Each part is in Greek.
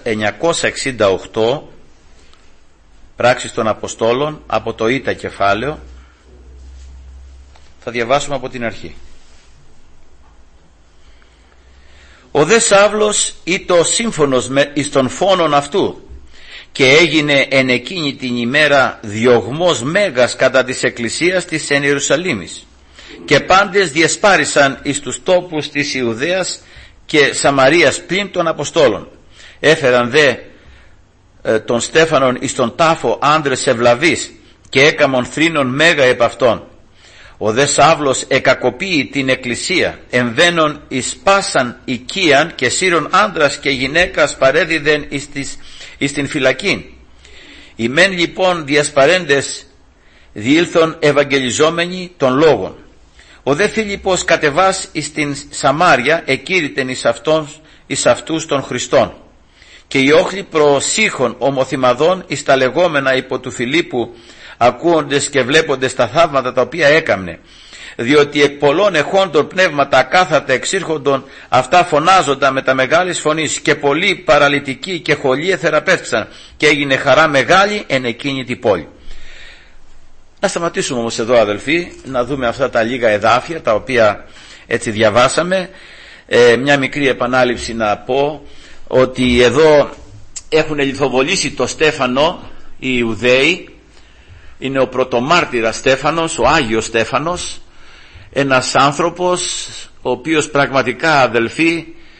968, Πράξεις των Αποστόλων, από το Ήτα κεφάλαιο. Θα διαβάσουμε από την αρχή. Ο δε Σαύλος ήτο σύμφωνος εις των φόνων αυτού, και έγινε εν εκείνη την ημέρα διωγμός μέγας κατά της εκκλησίας της εν Ιερουσαλήμης, και πάντες διεσπάρισαν εις τους τόπους της Ιουδαίας και Σαμαρίας πλην των Αποστόλων. Έφεραν δε τον Στέφανον εις τον τάφο άντρες ευλαβείς, και έκαμον θρήνων μέγα επ' αυτόν. Ο δε Σαύλος εκακοποιεί την εκκλησία, εμβαίνον εις πάσαν οικίαν, και σύρων άντρας και γυναίκας παρέδιδεν εις την φυλακήν. Οι μεν λοιπόν διασπαρέντες διήλθον ευαγγελιζόμενοι των λόγων. Ο δε Φίλιππος κατεβάς εις την Σαμάρια εκήρυτεν εις αυτούς των Χριστών. Και οι όχλοι προσήχων ομοθυμαδών εις τα λεγόμενα υπό του Φιλίππου, ακούοντες και βλέποντες τα θαύματα τα οποία έκαμνε, διότι εκ πολλών εχόντων πνεύματα ακάθαρτα εξήρχοντων αυτά φωνάζοντα με τα μεγάλης φωνής, και πολλοί παραλυτικοί και χωλοί εθεραπεύτησαν, και έγινε χαρά μεγάλη εν εκείνη την πόλη. Να σταματήσουμε όμως εδώ, αδελφοί, να δούμε αυτά τα λίγα εδάφια τα οποία έτσι διαβάσαμε. Μια μικρή επανάληψη να πω, ότι εδώ έχουν λιθοβολήσει το Στέφανο οι Ιουδαίοι. Είναι ο πρωτομάρτυρας Στέφανος, ο Άγιος Στέφανος, ένας άνθρωπος ο οποίος πραγματικά, αδελφοί,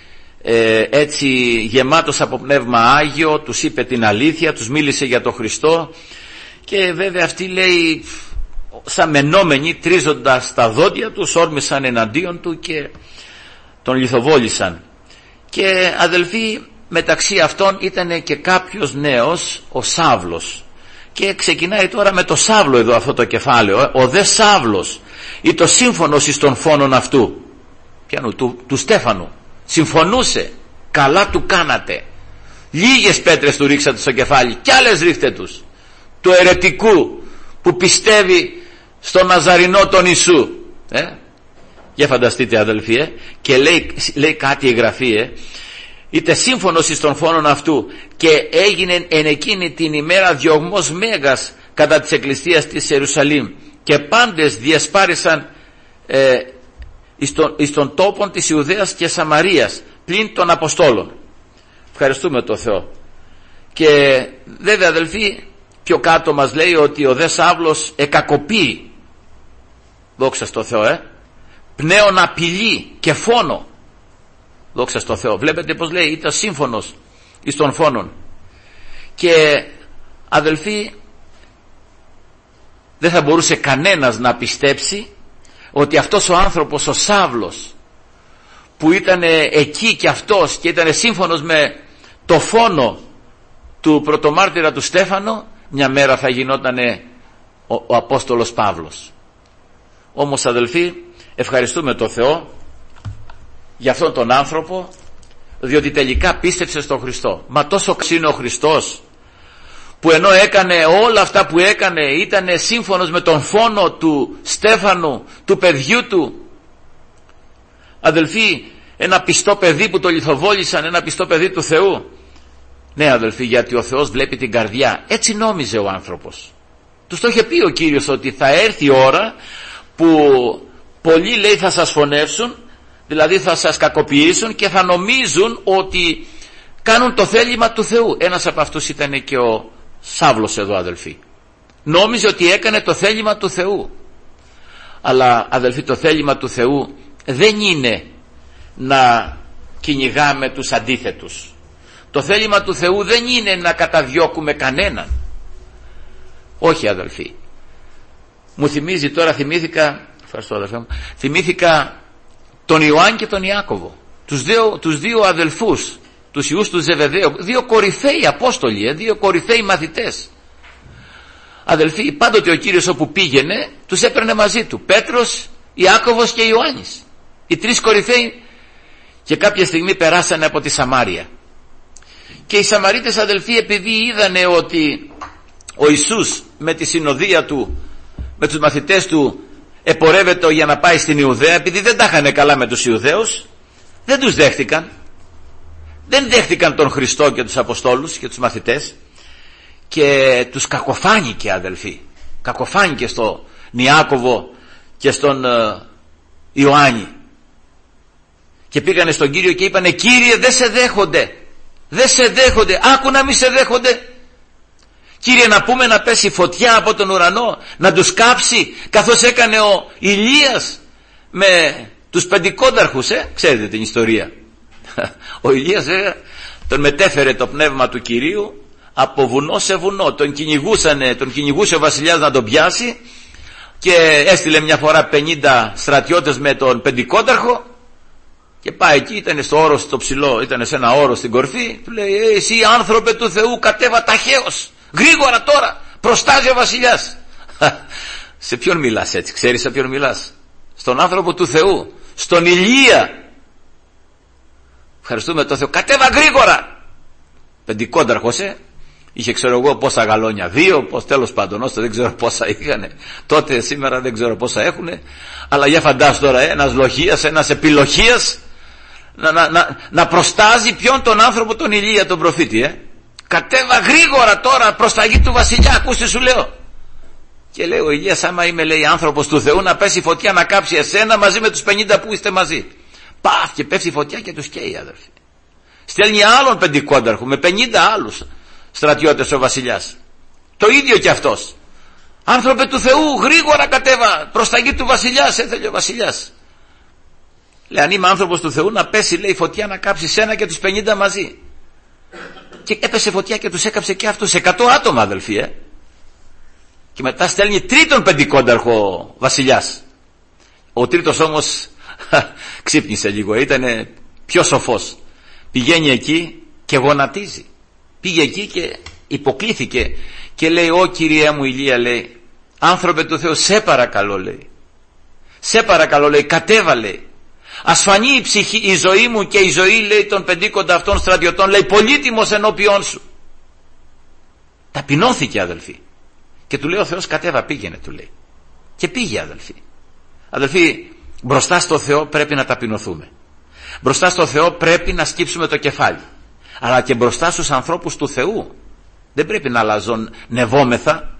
έτσι γεμάτος από πνεύμα Άγιο, τους είπε την αλήθεια, τους μίλησε για τον Χριστό, και βέβαια αυτοί, λέει, σαν μενόμενοι, τρίζοντας τα δόντια τους, όρμησαν εναντίον του και τον λιθοβόλησαν. Και αδελφοί, μεταξύ αυτών ήταν και κάποιος νέος, ο Σαύλος, και ξεκινάει τώρα με το Σαύλο εδώ αυτό το κεφάλαιο. Ο δε Σαύλος ή το σύμφωνος εις των φόνων αυτού, πιανού, του Στέφανου, συμφωνούσε. Καλά του κάνατε. Λίγες πέτρες του ρίξατε στο κεφάλι, κι άλλες ρίχτε τους, του αιρετικού που πιστεύει στον Ναζαρινό τον Ιησού. Για φανταστείτε, αδελφοί, και λέει κάτι η Γραφή, είτε σύμφωνος εις των φόνων αυτού, και έγινε εν εκείνη την ημέρα διωγμός μέγας κατά της εκκλησίας της Ιερουσαλήμ, και πάντες διασπάρισαν εις των τόπων της Ιουδαίας και Σαμαρίας πλην των Αποστόλων. Ευχαριστούμε τον Θεό. Και βέβαια, αδελφοί, πιο κάτω μας λέει ότι ο δε Σαύλος εκακοποιεί, δόξα στο Θεό, πνέον απειλή και φόνο. Δόξα στο Θεό. Βλέπετε πως λέει, ήταν σύμφωνος εις των φόνων. Και αδελφοί, δεν θα μπορούσε κανένας να πιστέψει ότι αυτός ο άνθρωπος, ο Σαύλος, που ήταν εκεί και αυτός και ήταν σύμφωνος με το φόνο του πρωτομάρτυρα του Στέφανο, μια μέρα θα γινόταν ο Απόστολος Παύλος. Όμως, αδελφοί, ευχαριστούμε τον Θεό για αυτόν τον άνθρωπο, διότι τελικά πίστεψε στον Χριστό. Μα τόσο είναι ο Χριστός, που ενώ έκανε όλα αυτά που έκανε, ήταν σύμφωνος με τον φόνο του Στέφανου, του παιδιού του. Αδελφοί, ένα πιστό παιδί που το λιθοβόλησαν, ένα πιστό παιδί του Θεού. Ναι, αδελφοί, γιατί ο Θεός βλέπει την καρδιά. Έτσι νόμιζε ο άνθρωπος. Τους το είχε πει ο Κύριος ότι θα έρθει η ώρα που πολλοί, λέει, θα σας φωνεύσουν, δηλαδή θα σας κακοποιήσουν και θα νομίζουν ότι κάνουν το θέλημα του Θεού. Ένας από αυτούς ήταν και ο Σαύλος εδώ, αδελφοί. Νόμιζε ότι έκανε το θέλημα του Θεού. Αλλά, αδελφοί, το θέλημα του Θεού δεν είναι να κυνηγάμε τους αντίθετους. Το θέλημα του Θεού δεν είναι να καταδιώκουμε κανέναν. Όχι, αδελφοί. Μου θυμίζει τώρα, θυμήθηκα τον Ιωάννη και τον Ιάκωβο, τους δύο αδελφούς, τους ιούς του Ζεβεδαίου, δύο κορυφαίοι Απόστολοι, δύο κορυφαίοι μαθητές. Αδελφοί, πάντοτε ο Κύριος όπου πήγαινε τους έπαιρνε μαζί του, Πέτρος, Ιάκωβος και Ιωάννης, οι τρεις κορυφαίοι. Και κάποια στιγμή περάσανε από τη Σαμάρια, και οι Σαμαρίτες, αδελφοί, επειδή είδανε ότι ο Ιησούς με τη συνοδεία του, με τους μαθητές του, επορεύεται για να πάει στην Ιουδαία, επειδή δεν τα είχανε καλά με τους Ιουδαίους, δεν τους δέχτηκαν. δεν δέχτηκαν τον Χριστό και τους Αποστόλους και τους μαθητές και τους κακοφάνηκε, αδελφοί. Κακοφάνηκε στον Ιάκωβο και στον Ιωάννη και πήγανε στον Κύριο και είπανε, Κύριε, δεν σε δέχονται, δεν σε δέχονται, άκου να μη σε δέχονται. Κύριε, να πούμε να πέσει φωτιά από τον ουρανό, να τους κάψει, καθώς έκανε ο Ηλίας με τους πεντηκόνταρχους, ξέρετε την ιστορία. Ο Ηλίας τον μετέφερε το πνεύμα του Κυρίου από βουνό σε βουνό, τον κυνηγούσε ο βασιλιάς να τον πιάσει και έστειλε μια φορά 50 στρατιώτες με τον πεντηκόνταρχο και πάει εκεί, ήταν στο όρος στο ψηλό, ήταν σε ένα όρος στην κορφή, του λέει, εσύ άνθρωπε του Θεού, κατέβα ταχαίως, γρήγορα τώρα, προστάζει ο βασιλιάς. Σε ποιον μιλάς έτσι, ξέρεις σε ποιον μιλάς? Στον άνθρωπο του Θεού, στον Ηλία. Ευχαριστούμε τον Θεό, κατέβα γρήγορα. Πεντηκόνταρχος, είχε ξέρω εγώ πόσα γαλόνια, 2, πως τέλος πάντων, ώστε δεν ξέρω πόσα είχανε τότε, σήμερα δεν ξέρω πόσα έχουνε, αλλά για φαντάσου τώρα, ένας λοχίας, ένας επιλοχίας να προστάζει ποιον? Τον άνθρωπο τον Ηλία, τον προφήτη. Κατέβα γρήγορα τώρα προς τα γη του βασιλιά, ακούστε σου λέω. Και λέει ο Ηλίας, άμα είμαι, λέει, άνθρωπος του Θεού, να πέσει φωτιά να κάψει εσένα μαζί με τους 50 που είστε μαζί. Παφ, και πέφτει φωτιά και τους καίει, αδερφοί. Στέλνει άλλον πεντηκόνταρχο με 50 άλλους στρατιώτες ο βασιλιάς. Το ίδιο κι αυτός. Άνθρωπε του Θεού, γρήγορα κατέβα προς τα γη του βασιλιάς, έθελε ο βασιλιάς. Λέει, αν είμαι άνθρωπος του Θεού, να πέσει, λέει, φωτιά να κάψει σένα και τους 50 μαζί. Και έπεσε φωτιά και τους έκαψε και αυτούς 100 άτομα, αδελφοί. Και μετά στέλνει τρίτον πεντηκόνταρχο βασιλιάς. Ο τρίτος όμως ξύπνησε λίγο, ήταν πιο σοφός. Πηγαίνει εκεί και γονατίζει. Πήγε εκεί και υποκλήθηκε και λέει, ω Κυριέ μου Ηλία, λέει, άνθρωπε του Θεού, σε παρακαλώ, λέει, σε παρακαλώ, λέει, κατέβα, λέει, ας φανεί η ζωή μου και η ζωή, λέει, των πεντήκοντα αυτών στρατιωτών, λέει, πολύτιμος ενώπιόν σου. Ταπεινώθηκε, αδελφοί, και του λέει ο Θεός, κατέβα, πήγαινε, του λέει, και πήγε, αδελφοί. Αδελφοί, μπροστά στο Θεό πρέπει να ταπεινωθούμε, μπροστά στο Θεό πρέπει να σκύψουμε το κεφάλι, αλλά και μπροστά στους ανθρώπους του Θεού δεν πρέπει να λαζονευόμεθα.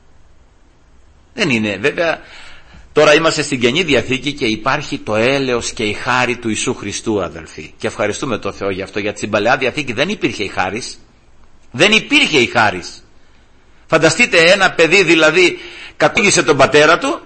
Δεν είναι, βέβαια, τώρα είμαστε στην Καινή Διαθήκη και υπάρχει το έλεος και η χάρη του Ιησού Χριστού, αδελφοί, και ευχαριστούμε τον Θεό γι' αυτό, γιατί στην Παλαιά Διαθήκη δεν υπήρχε η χάρις, δεν υπήρχε η χάρις. Φανταστείτε ένα παιδί, δηλαδή, κακούγησε τον πατέρα του,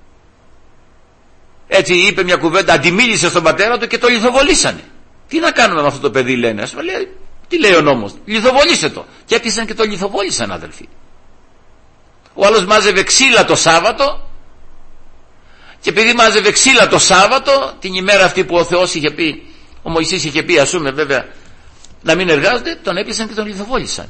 έτσι είπε μια κουβέντα, αντιμίλησε στον πατέρα του και το λιθοβολήσανε. Τι να κάνουμε με αυτό το παιδί, λένε. Ας πούμε, λέει, τι λέει ο νόμος, λιθοβολήσε το. Και έπιασαν και το λιθοβόλησαν, αδελφοί. Ο άλλος μάζευε ξύλα το Σάββατο, και επειδή μάζευε ξύλα το Σάββατο, την ημέρα αυτή που ο Θεός είχε πει, ο Μωυσής είχε πει, ας πούμε, βέβαια, να μην εργάζονται, τον έπιασαν και τον λιθοβόλησαν.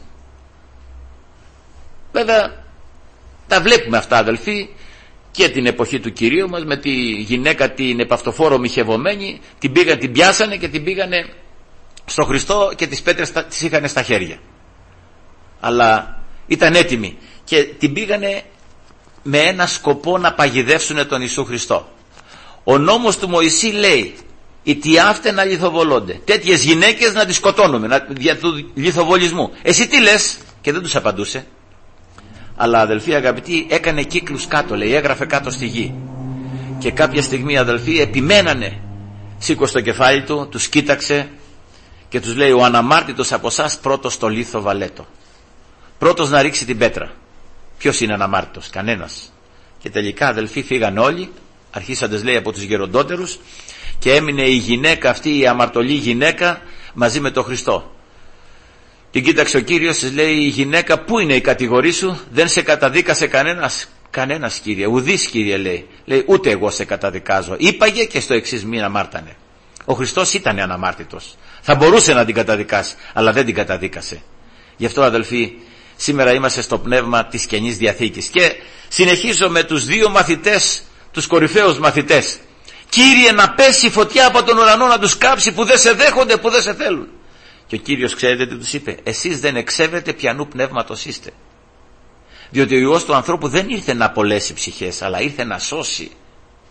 Βέβαια, τα βλέπουμε αυτά, αδελφοί, και την εποχή του Κυρίου μας, με τη γυναίκα την επαυτοφόρο μοιχευωμένη, την πιάσανε και την πήγανε στο Χριστό και τις πέτρες τις είχαν στα χέρια. Αλλά ήταν έτοιμοι και την πήγανε με ένα σκοπό να παγιδεύσουν τον Ιησού Χριστό. Ο νόμος του Μωυσή λέει, οι τιάφτε να λιθοβολώνται, τέτοιες γυναίκες να τις σκοτώνουμε για του λιθοβολισμού. Εσύ τι λες? Και δεν τους απαντούσε. Αλλά, αδελφοί αγαπητοί, έκανε κύκλους κάτω, λέει, έγραφε κάτω στη γη. Και κάποια στιγμή, αδελφοί, επιμένανε. Σήκωσε το κεφάλι του, τους κοίταξε και τους λέει, ο αναμάρτητος από εσάς πρώτος στο λίθο βαλέτο. Πρώτος να ρίξει την πέτρα. Ποιος είναι αναμάρτητος? Κανένας. Και τελικά, αδελφοί, φύγαν όλοι, αρχίσαντες, λέει, από τους γεροντότερους, και έμεινε η γυναίκα αυτή, η αμαρτωλή γυναίκα, μαζί με τον Χριστό. Την κοίταξε ο Κύριος, της λέει, η γυναίκα, πού είναι η κατηγορή σου? Δεν σε καταδίκασε κανένας? Κανένας, Κύριε, ουδής, Κύριε, λέει. Λέει, ούτε εγώ σε καταδικάζω. Είπαγε και στο εξής μην αμάρτανε. Ο Χριστός ήταν αναμάρτητος. Θα μπορούσε να την καταδικάσει, αλλά δεν την καταδίκασε. Γι' αυτό, αδελφοί, σήμερα είμαστε στο πνεύμα της Καινής Διαθήκης. Και συνεχίζω με τους δύο μαθητές, τους κορυφαίους μαθητές. Κύριε, να πέσει φωτιά από τον ουρανό να τους κάψει, που δεν σε δέχονται, που δεν σε θέλουν. Και ο Κύριος, ξέρετε τι τους είπε? Εσείς δεν εξέβρετε ποιανού πνεύματος είστε. Διότι ο Υιός του ανθρώπου δεν ήρθε να απολέσει ψυχές, αλλά ήρθε να σώσει.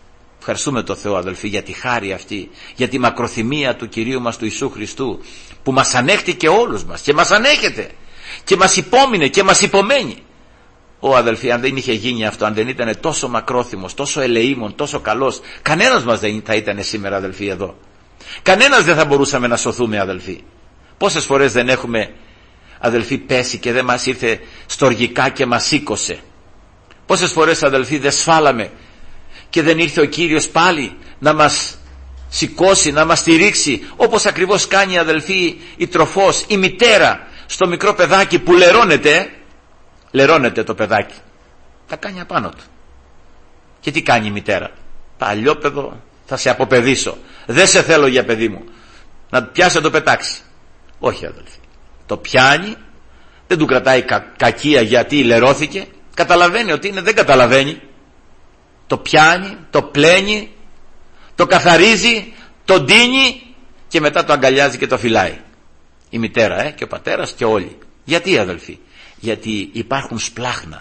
Ευχαριστούμε το Θεό, αδελφοί, για τη χάρη αυτή, για τη μακροθυμία του Κυρίου μας του Ιησού Χριστού, που μας ανέχτηκε όλους μας και μας ανέχεται και μας υπόμεινε και μας υπομένει. Αδελφοί, αν δεν είχε γίνει αυτό, αν δεν ήταν τόσο μακρόθυμος, τόσο ελεήμων, τόσο καλός, κανένας μας δεν θα ήταν σήμερα, αδελφοί, εδώ. Κανένας δεν θα μπορούσαμε να σωθούμε, αδελφοί. Πόσες φορές δεν έχουμε, αδελφοί, πέσει και δεν μας ήρθε στοργικά και μας σήκωσε. Πόσες φορές, αδελφοί, δεν σφάλαμε και δεν ήρθε ο Κύριος πάλι να μας σηκώσει, να μας στηρίξει, όπως ακριβώς κάνει, αδελφοί, η τροφός, η μητέρα στο μικρό παιδάκι που λερώνεται το παιδάκι, τα κάνει απάνω του. Και τι κάνει η μητέρα? Παλιόπαιδο, θα σε αποπαιδήσω, δεν σε θέλω για παιδί μου, να πιάσει να το πετάξει. Όχι, αδελφοί, το πιάνει, δεν του κρατάει κακία γιατί λερώθηκε, καταλαβαίνει ότι δεν καταλαβαίνει, το πιάνει, το πλένει, το καθαρίζει, το ντύνει και μετά το αγκαλιάζει και το φυλάει. Η μητέρα και ο πατέρας και όλοι. Γιατί, αδελφοί? Γιατί υπάρχουν σπλάχνα,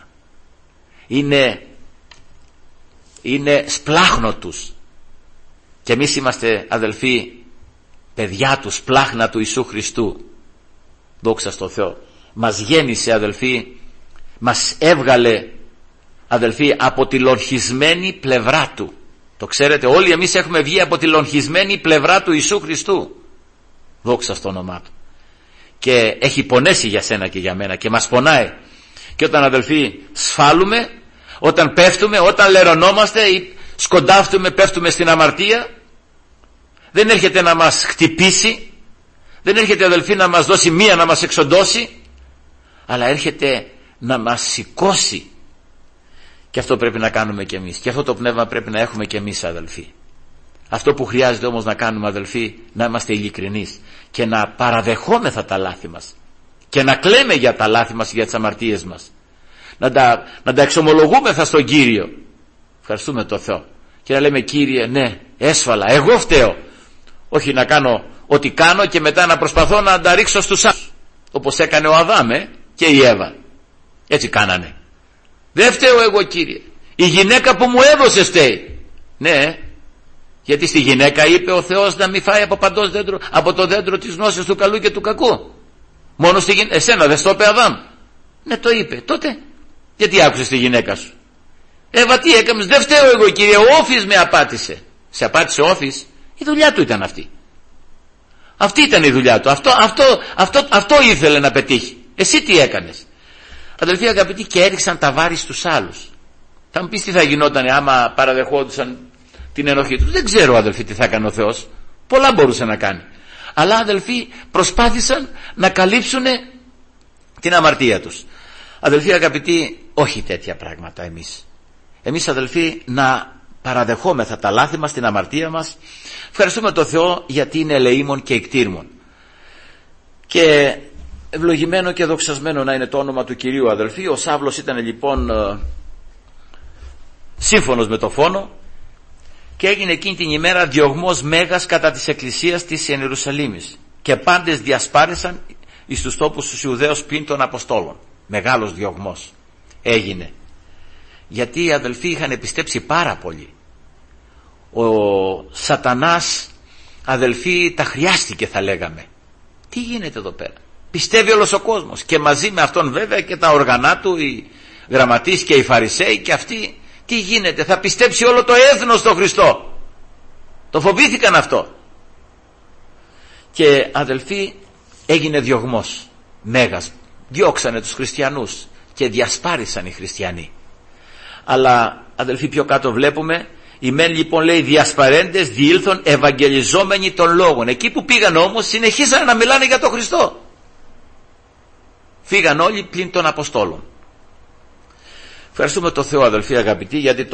είναι σπλάχνο τους, και εμείς είμαστε, αδελφοί, παιδιά του, σπλάχνα του Ιησού Χριστού. Δόξα στο Θεό. Μας γέννησε, αδελφοί, μας έβγαλε, αδελφοί, από τη λογχισμένη πλευρά του. Το ξέρετε, όλοι εμείς έχουμε βγει από τη λογχισμένη πλευρά του Ιησού Χριστού. Δόξα στο όνομά του. Και έχει πονέσει για σένα και για μένα και μας πονάει. Και όταν, αδελφοί, σφάλουμε, όταν πέφτουμε, όταν λερωνόμαστε ή σκοντάφτουμε, πέφτουμε στην αμαρτία, δεν έρχεται να μας χτυπήσει, δεν έρχεται, αδελφοί, να μας δώσει μία να μας εξοντώσει, αλλά έρχεται να μας σηκώσει. Και αυτό πρέπει να κάνουμε κι εμείς, και αυτό το πνεύμα πρέπει να έχουμε κι εμείς, αδελφοί. Αυτό που χρειάζεται όμως να κάνουμε, αδελφοί, να είμαστε ειλικρινείς και να παραδεχόμεθα τα λάθη μας και να κλαίμε για τα λάθη μας και για τις αμαρτίες μας, να τα εξομολογούμεθα στον Κύριο. Ευχαριστούμε τον Θεό και να λέμε: Κύριε, ναι, έσφαλα, εγώ φταίω. Όχι να κάνω ό,τι κάνω και μετά να προσπαθώ να τα ρίξω στους άλλους, όπως έκανε ο Αδάμ και η Εύα. Έτσι κάνανε. Δεν φταίω εγώ, Κύριε, η γυναίκα που μου έδωσε φταίει. Ναι, γιατί στη γυναίκα είπε ο Θεός να μην φάει από το δέντρο της γνώσης του καλού και του κακού. Μόνο στη γυναίκα. Εσένα δεν στο είπε Αδάμ? Ναι, το είπε. Τότε γιατί άκουσες τη γυναίκα σου? Εύα, τι έκαμες? Δεν φταίω εγώ, Κύριε, ο Όφης με απάτησε. Σε απάτησε ο Όφης? Η δουλειά του ήταν αυτή. Αυτή ήταν η δουλειά του. Αυτό ήθελε να πετύχει. Εσύ τι έκανες? Αδελφοί αγαπητοί, και έριξαν τα βάρη στους άλλους. Θα μου πεις τι θα γινόταν άμα παραδεχόντουσαν την ενοχή τους? Δεν ξέρω, αδελφοί, τι θα έκανε ο Θεός. Πολλά μπορούσε να κάνει. Αλλά, αδελφοί, προσπάθησαν να καλύψουν την αμαρτία τους. Αδελφοί αγαπητοί, όχι τέτοια πράγματα εμείς. Εμείς, αδελφοί, να παραδεχόμεθα τα λάθη μας, την αμαρτία μας. Ευχαριστούμε τον Θεό γιατί είναι ελεήμων και εκτήρμων. Και ευλογημένο και δοξασμένο να είναι το όνομα του Κυρίου, αδελφοί. Ο Σαύλος ήταν λοιπόν σύμφωνος με το φόνο και έγινε εκείνη την ημέρα διωγμός μέγας κατά της εκκλησίας της Ιερουσαλήμης, και πάντες διασπάρεσαν εις τους τόπους τους Ιουδαίους πλην των Αποστόλων. Μεγάλος διωγμός έγινε, γιατί οι αδελφοί είχαν πιστέψει πάρα πολύ. Ο Σατανάς, αδελφοί, τα χρειάστηκε, θα λέγαμε. Τι γίνεται εδώ πέρα? Πιστεύει όλος ο κόσμος, και μαζί με αυτόν βέβαια και τα οργανά του, οι γραμματείς και οι Φαρισαίοι, και αυτοί. Τι γίνεται? Θα πιστέψει όλο το έθνος στον Χριστό. Το φοβήθηκαν αυτό. Και αδελφοί, έγινε διωγμός μέγας. Διώξανε τους χριστιανούς και διασπάρισαν οι χριστιανοί. Αλλά, αδελφοί, πιο κάτω βλέπουμε: οι μεν λοιπόν, λέει, διασπαρέντες διήλθον ευαγγελιζόμενοι των λόγων. Εκεί που πήγαν όμως συνεχίσαν να μιλάνε για τον Χριστό. Φύγαν όλοι πλην των Αποστόλων. Ευχαριστούμε τον Θεό, αδελφοί αγαπητοί, γιατί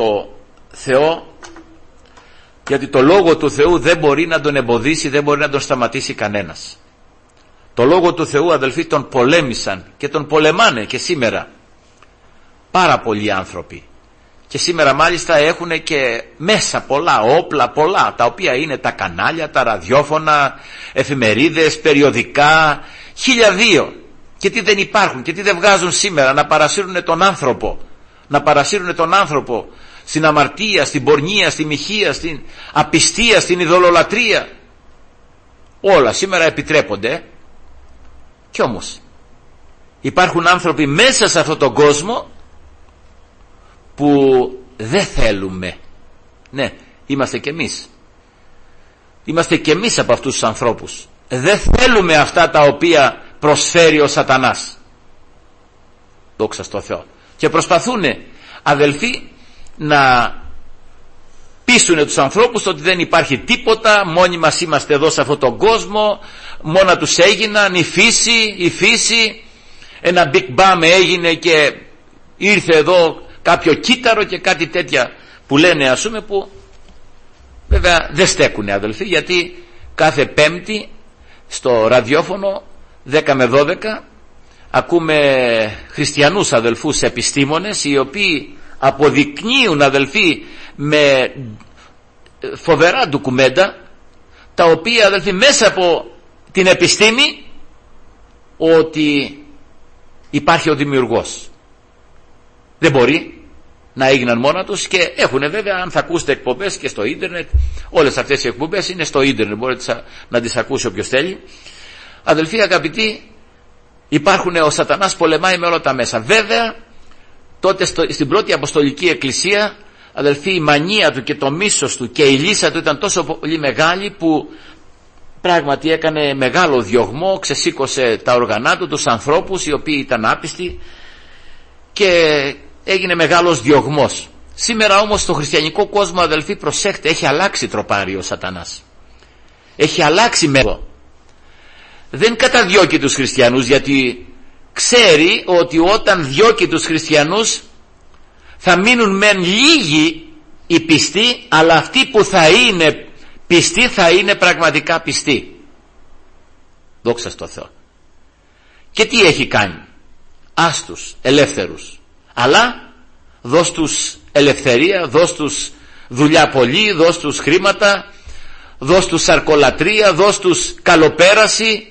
το λόγο του Θεού δεν μπορεί να τον εμποδίσει, δεν μπορεί να τον σταματήσει κανένας. Το λόγο του Θεού, αδελφοί, τον πολέμησαν και τον πολεμάνε και σήμερα πάρα πολλοί άνθρωποι. Και σήμερα μάλιστα έχουν και μέσα πολλά, όπλα πολλά, τα οποία είναι τα κανάλια, τα ραδιόφωνα, εφημερίδες, περιοδικά, 1002. Και τι δεν υπάρχουν και τι δεν βγάζουν σήμερα να παρασύρουν τον άνθρωπο. Να παρασύρουν τον άνθρωπο στην αμαρτία, στην πορνεία, στη μοιχεία, στην απιστία, στην ειδωλολατρία. Όλα σήμερα επιτρέπονται. Κι όμως υπάρχουν άνθρωποι μέσα σε αυτόν τον κόσμο που δεν θέλουμε. Ναι, είμαστε κι εμείς. Είμαστε κι εμείς από αυτούς τους ανθρώπους. Δεν θέλουμε αυτά τα οποία προσφέρει ο Σατανάς. Δόξα στο Θεό. Και προσπαθούν, αδελφοί, να πείσουν τους ανθρώπους ότι δεν υπάρχει τίποτα, μόνοι μας είμαστε εδώ σε αυτόν τον κόσμο, μόνα τους έγιναν, η φύση, ένα Big Bang έγινε και ήρθε εδώ κάποιο κύτταρο και κάτι τέτοια που λένε, ας πούμε, που βέβαια δεν στέκουν, αδελφοί, γιατί κάθε Πέμπτη στο ραδιόφωνο 10 με 12 ακούμε χριστιανούς αδελφούς επιστήμονες, οι οποίοι αποδεικνύουν, αδελφοί, με φοβερά ντοκουμέντα, τα οποία, αδελφοί, μέσα από την επιστήμη, ότι υπάρχει ο δημιουργός. Δεν μπορεί να έγιναν μόνα τους, και έχουν βέβαια, αν θα ακούσετε εκπομπές και στο ίντερνετ, όλες αυτές οι εκπομπές είναι στο ίντερνετ, μπορείτε να τις ακούσει όποιος θέλει. Αδελφοί αγαπητοί, υπάρχουν, ο Σατανάς πολεμάει με όλα τα μέσα. Βέβαια τότε στην πρώτη Αποστολική Εκκλησία, αδελφοί, η μανία του και το μίσος του και η λύσα του ήταν τόσο πολύ μεγάλη, που πράγματι έκανε μεγάλο διωγμό, ξεσήκωσε τα οργανά του, τους ανθρώπους οι οποίοι ήταν άπιστοι, και έγινε μεγάλος διωγμός. Σήμερα όμως στο χριστιανικό κόσμο, αδελφοί, προσέχτε, έχει αλλάξει τροπάρι ο Σατανάς. Έχει αλλάξει μέρο. Δεν καταδιώκει τους χριστιανούς, γιατί ξέρει ότι όταν διώκει τους χριστιανούς θα μείνουν μεν λίγοι οι πιστοί, αλλά αυτοί που θα είναι πιστοί θα είναι πραγματικά πιστοί. Δόξα στο Θεό. Και τι έχει κάνει? Άστους ελεύθερους, αλλά δώσ' τους ελευθερία, δώσ' τους δουλειά πολύ, δώσ' τους χρήματα, δώσ' τους σαρκολατρία, δώσ' τους καλοπέραση.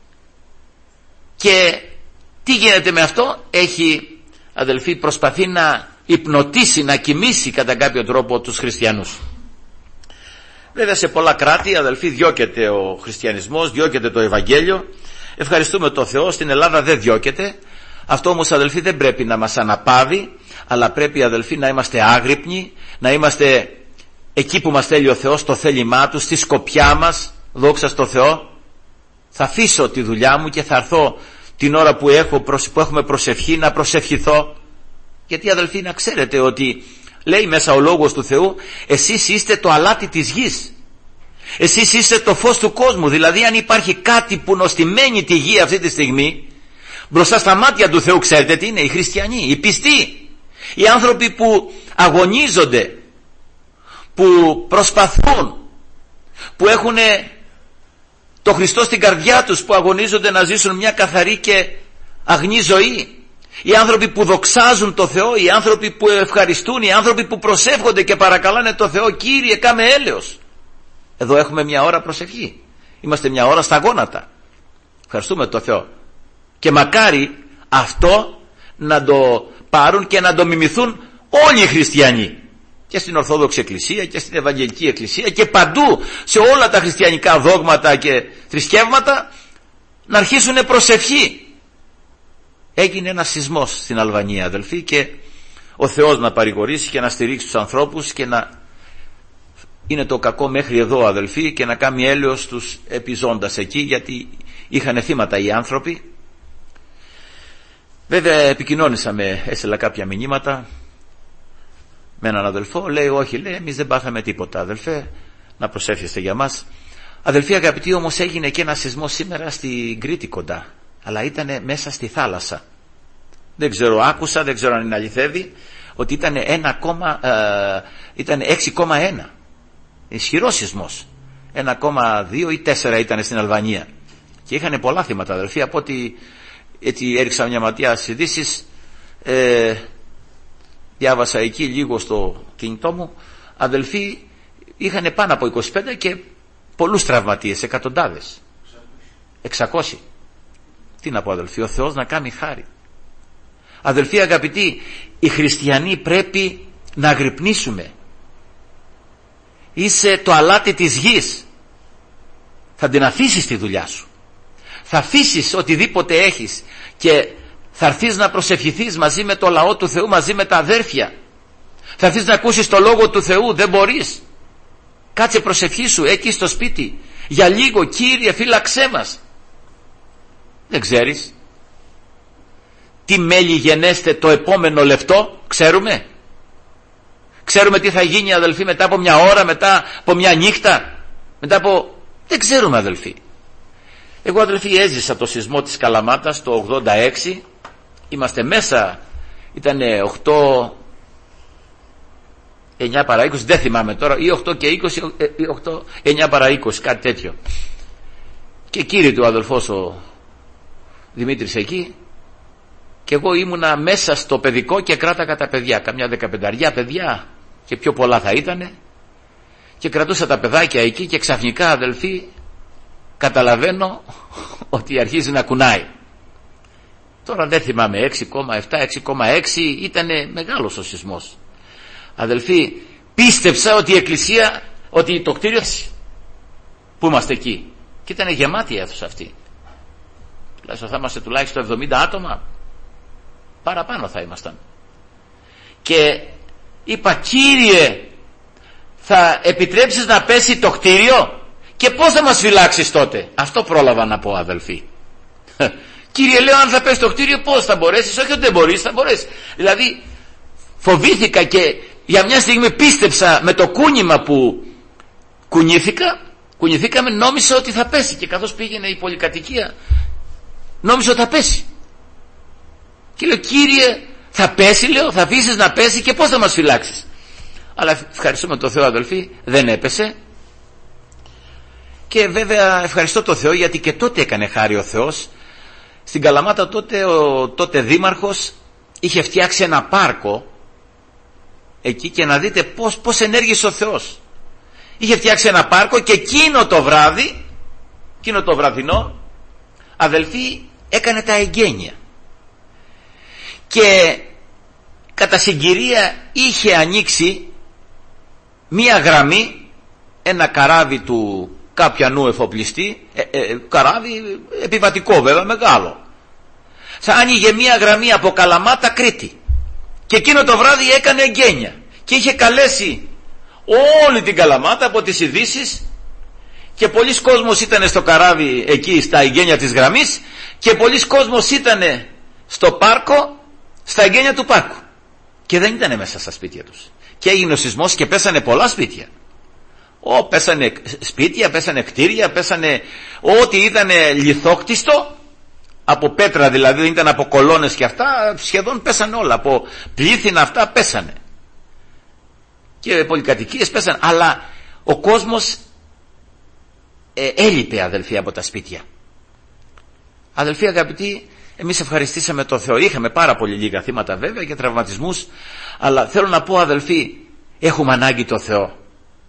Και τι γίνεται με αυτό? Έχει, αδελφοί, προσπαθεί να υπνοτίσει, να κοιμήσει κατά κάποιο τρόπο τους χριστιανούς. Βέβαια σε πολλά κράτη, αδελφοί, διώκεται ο χριστιανισμός, διώκεται το Ευαγγέλιο. Ευχαριστούμε τον Θεό, στην Ελλάδα δεν διώκεται. Αυτό όμως, αδελφοί, δεν πρέπει να μας αναπαύει, αλλά πρέπει, αδελφοί, να είμαστε άγρυπνοι, να είμαστε εκεί που μας θέλει ο Θεός, στο θέλημά Του, στη σκοπιά μας. Δόξα στο Θεό. Θα αφήσω τη δουλειά μου και θα έρθω την ώρα που έχουμε προσευχή, να προσευχηθώ. Γιατί, αδελφοί, να ξέρετε ότι λέει μέσα ο Λόγος του Θεού, εσείς είστε το αλάτι της γης, εσείς είστε το φως του κόσμου. Δηλαδή, αν υπάρχει κάτι που νοστιμαίνει τη γη αυτή τη στιγμή, μπροστά στα μάτια του Θεού, ξέρετε τι είναι? Οι χριστιανοί, οι πιστοί, οι άνθρωποι που αγωνίζονται, που προσπαθούν, που έχουν το Χριστό στην καρδιά τους, που αγωνίζονται να ζήσουν μια καθαρή και αγνή ζωή. Οι άνθρωποι που δοξάζουν το Θεό, οι άνθρωποι που ευχαριστούν, οι άνθρωποι που προσεύχονται και παρακαλάνε το Θεό, Κύριε κάμε έλεος. Εδώ έχουμε μια ώρα προσευχή, είμαστε μια ώρα στα γόνατα. Ευχαριστούμε το Θεό. Και μακάρι αυτό να το πάρουν και να το μιμηθούν όλοι οι χριστιανοί, και στην Ορθόδοξη Εκκλησία και στην Ευαγγελική Εκκλησία και παντού σε όλα τα χριστιανικά δόγματα και θρησκεύματα, να αρχίσουν προσευχή. Έγινε ένας σεισμός στην Αλβανία, αδελφοί, και ο Θεός να παρηγορήσει και να στηρίξει τους ανθρώπους, και να είναι το κακό μέχρι εδώ, αδελφοί, και να κάνει έλεος τους επιζώντας εκεί, γιατί είχαν θύματα οι άνθρωποι. Βέβαια επικοινώνησαμε, έστειλα κάποια μηνύματα με έναν αδελφό, λέει όχι, λέει, εμείς δεν πάθαμε τίποτα, αδελφέ, να προσεύχεστε για μας. Αδελφοί αγαπητοί, όμως έγινε και ένα σεισμό σήμερα στην Κρήτη κοντά, αλλά ήταν μέσα στη θάλασσα. Δεν ξέρω, άκουσα, δεν ξέρω αν είναι αληθεύει, ότι ήταν 6,1. Ισχυρός σεισμός. 1,2 ή 4 ήταν στην Αλβανία. Και είχαν πολλά θύματα, αδελφοί, από ότι έτσι έριξα μια ματιά στις ειδήσεις, διάβασα εκεί λίγο στο κινητό μου, αδελφοί, είχαν πάνω από 25 και πολλούς τραυματίες, εκατοντάδες. 600. Τι να πω, αδελφοί, ο Θεός να κάνει χάρη. Αδελφοί αγαπητοί, οι χριστιανοί πρέπει να αγρυπνήσουμε. Είσαι το αλάτι της γης. Θα την αφήσεις τη δουλειά σου, θα αφήσεις οτιδήποτε έχεις και θα έρθεις να προσευχηθείς μαζί με το λαό του Θεού, μαζί με τα αδέρφια. Θα έρθεις να ακούσεις το λόγο του Θεού. Δεν μπορείς? Κάτσε προσευχήσου εκεί στο σπίτι για λίγο. Κύριε, φύλαξέ μας. Δεν ξέρεις τι μέλη γενέστε το επόμενο λεπτό? Ξέρουμε τι θα γίνει, αδελφοί, μετά από μια ώρα, μετά από μια νύχτα, μετά από... Δεν ξέρουμε, αδελφοί. Εγώ, αδελφοί, έζησα το σεισμό της Καλαμάτας το 86. Είμαστε μέσα, ήταν 9 παρά 20, δεν θυμάμαι τώρα, ή 8 και 20, 9 παρά 20, κάτι τέτοιο. Και κύριε του αδελφός ο Δημήτρης εκεί, και εγώ ήμουνα μέσα στο παιδικό και κράταγα τα παιδιά, καμιά 15 παιδιά και πιο πολλά θα ήτανε, και κρατούσα τα παιδάκια εκεί και ξαφνικά, αδελφοί, καταλαβαίνω ότι αρχίζει να κουνάει. Τώρα δεν θυμάμαι, 6,7, 6,6, ήτανε μεγάλος ο σεισμός. Αδελφοί, πίστεψα ότι η εκκλησία, ότι το κτίριο που είμαστε εκεί, και ήταν γεμάτη η αίθουσα αυτή, τουλάχιστον θα είμαστε τουλάχιστον 70 άτομα, παραπάνω θα ήμασταν. Και είπα, Κύριε, θα επιτρέψεις να πέσει το κτίριο? Και πώς θα μας φυλάξεις τότε? Αυτό πρόλαβα να πω, αδελφοί. Κύριε, λέω, αν θα πέσει το κτίριο, πώς θα μπορέσεις? Όχι ότι δεν μπορείς, θα μπορέσεις. Δηλαδή φοβήθηκα και για μια στιγμή πίστεψα με το κούνημα που κουνηθήκαμε, νόμιζα ότι θα πέσει, και καθώς πήγαινε η πολυκατοικία νόμιζα ότι θα πέσει. Και λέω, Κύριε, θα πέσει, λέω, θα αφήσεις να πέσει, και πώς θα μας φυλάξεις? Αλλά ευχαριστούμε τον Θεό, αδελφοί, δεν έπεσε. Και βέβαια ευχαριστώ τον Θεό, γιατί και τότε έκανε χάρη ο Θεός. Στην Καλαμάτα τότε ο τότε δήμαρχος είχε φτιάξει ένα πάρκο εκεί, και να δείτε πώς ενέργησε ο Θεός. Είχε φτιάξει ένα πάρκο, και εκείνο το βραδινό, αδελφοί, έκανε τα εγγένεια. Και κατά συγκυρία είχε ανοίξει μία γραμμή, ένα καράβι του κάποιανού εφοπλιστή, καράβι επιβατικό βέβαια, μεγάλο. Θα άνοιγε μία γραμμή από Καλαμάτα Κρήτη, και εκείνο το βράδυ έκανε εγγένεια και είχε καλέσει όλη την Καλαμάτα από τις ειδήσεις, και πολλοί κόσμος ήταν στο καράβι εκεί στα εγγένεια της γραμμής, και πολλοί κόσμος ήταν στο πάρκο, στα εγγένεια του πάρκου, και δεν ήταν μέσα στα σπίτια τους. Και έγινε ο σεισμός και πέσανε πολλά σπίτια. Πέσανε σπίτια, πέσανε κτίρια, πέσανε ό,τι ήταν λιθόκτιστο, από πέτρα δηλαδή, δεν ήταν από κολόνες και αυτά, σχεδόν πέσανε όλα, από πλήθυνα αυτά πέσανε, και πολυκατοικίες πέσανε. Αλλά ο κόσμος έλειπε, αδελφοί, από τα σπίτια. Αδελφοί αγαπητοί, εμείς ευχαριστήσαμε τον Θεό. Είχαμε πάρα πολύ λίγα θύματα βέβαια και τραυματισμούς, αλλά θέλω να πω, αδελφοί, έχουμε ανάγκη τον Θεό.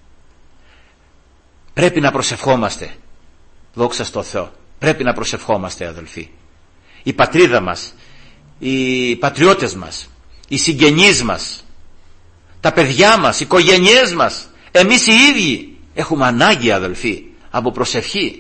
Πρέπει να προσευχόμαστε. Δόξα στο Θεό. Πρέπει να προσευχόμαστε, αδελφοί. Η πατρίδα μας, οι πατριώτες μας, οι συγγενείς μας, τα παιδιά μας, οι οικογένειές μας, εμείς οι ίδιοι έχουμε ανάγκη, αδελφοί, από προσευχή.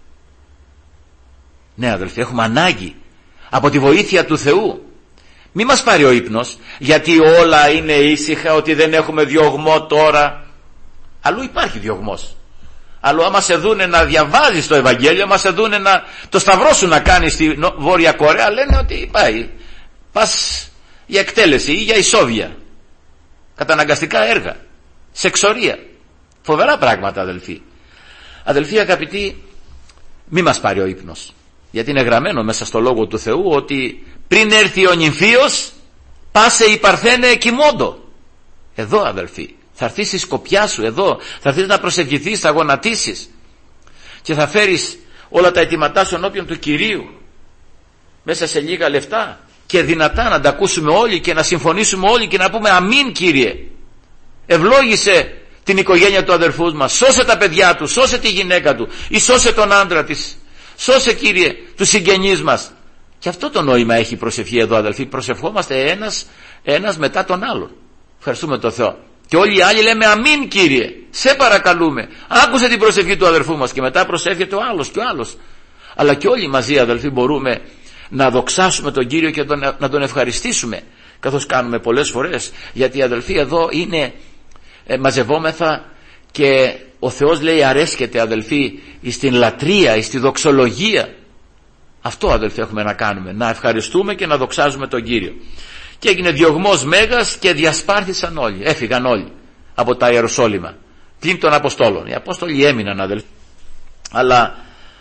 Ναι, αδελφοί, έχουμε ανάγκη από τη βοήθεια του Θεού. Μη μας πάρει ο ύπνος, γιατί όλα είναι ήσυχα, ότι δεν έχουμε διωγμό τώρα. Αλλού υπάρχει διωγμός. Αλλού άμα σε δούνε να διαβάζεις το Ευαγγέλιο, άμα σε δούνε να το σταυρό σου να κάνεις στη Βόρεια Κορέα, λένε ότι πάει, πας για εκτέλεση ή για ισόβια, καταναγκαστικά έργα, σεξορία, φοβερά πράγματα, αδελφοί. Αδελφοί αγαπητοί, μη μας πάρει ο ύπνος, γιατί είναι γραμμένο μέσα στο Λόγο του Θεού ότι πριν έρθει ο νυμφίος, πάσε η παρθένε κοιμώντο. Εδώ, αδελφοί, θα έρθεις στη σκοπιά σου, εδώ θα έρθεις να προσευχηθείς, θα γονατίσεις, και θα φέρεις όλα τα αιτήματά σου ενώπιον του Κυρίου μέσα σε λίγα λεφτά, και δυνατά να τα ακούσουμε όλοι και να συμφωνήσουμε όλοι και να πούμε αμήν, Κύριε, ευλόγησε την οικογένεια του αδερφού μας, σώσε τα παιδιά του, σώσε τη γυναίκα του ή σώσε τον άντρα της, σώσε, Κύριε, τους συγγενείς μας. Και αυτό το νόημα έχει η προσευχή εδώ, αδελφοί. Προσευχόμαστε ένας μετά τον άλλον. Ευχαριστούμε τον Θεό. Και όλοι οι άλλοι λέμε αμήν Κύριε, σε παρακαλούμε, άκουσε την προσευχή του αδερφού μας. Και μετά προσεύχεται ο άλλος και ο άλλος. Αλλά και όλοι μαζί αδελφοί μπορούμε να δοξάσουμε τον Κύριο και να τον ευχαριστήσουμε, καθώς κάνουμε πολλές φορές. Γιατί αδελφοί εδώ είναι μαζευόμεθα και ο Θεός λέει αρέσκεται αδελφοί στην λατρεία, στη δοξολογία. Αυτό αδελφοί έχουμε να κάνουμε, να ευχαριστούμε και να δοξάζουμε τον Κύριο. Και έγινε διωγμός μέγας και διασπάρθησαν όλοι, έφυγαν όλοι από τα Ιεροσόλυμα πλην των Αποστόλων. Οι Απόστολοι έμειναν αδελφοί, αλλά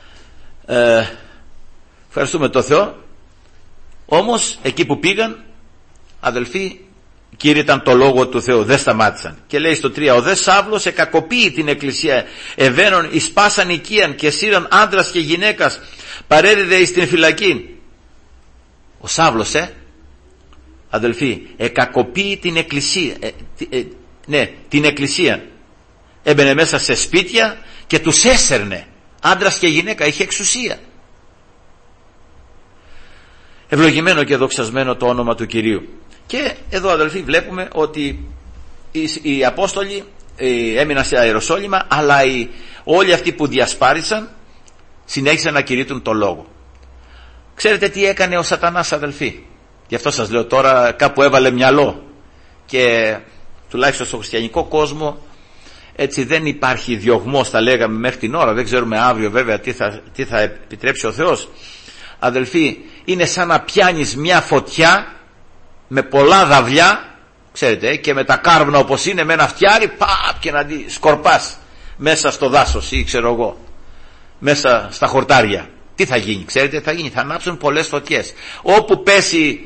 ευχαριστούμε τον Θεό. Όμως εκεί που πήγαν αδελφοί κήρυταν το λόγο του Θεού, δεν σταμάτησαν. Και λέει στο 3, ο δε Σαύλος εκακοποιεί την εκκλησία, ευαίνων εις πάσαν οικίαν και σύραν άντρας και γυναίκας, παρέδιδε εις την φυλακή. Ο Σαύλος αδελφοί εκακοποιεί την εκκλησία, την εκκλησία. Έμπαινε μέσα σε σπίτια και τους έσερνε άντρας και γυναίκα, είχε εξουσία. Ευλογημένο και δοξασμένο το όνομα του Κυρίου. Και εδώ αδελφοί βλέπουμε ότι οι Απόστολοι έμειναν σε Ιεροσόλυμα, αλλά όλοι αυτοί που διασπάρησαν συνέχισαν να κηρύττουν το λόγο. Ξέρετε τι έκανε ο Σατανάς αδελφοί? Γι' αυτό σας λέω τώρα, κάπου έβαλε μυαλό, και τουλάχιστον στο χριστιανικό κόσμο έτσι δεν υπάρχει διωγμός, θα λέγαμε μέχρι την ώρα. Δεν ξέρουμε αύριο βέβαια τι θα επιτρέψει ο Θεός. Αδελφοί, είναι σαν να πιάνεις μια φωτιά με πολλά δαυλιά, ξέρετε, και με τα κάρβουνα όπως είναι, με ένα φτιάρι, παπ, και να τη σκορπάς μέσα στο δάσος ή ξέρω εγώ, μέσα στα χορτάρια. Τι θα γίνει? Ξέρετε, θα ανάψουν πολλές φωτιές. Όπου πέσει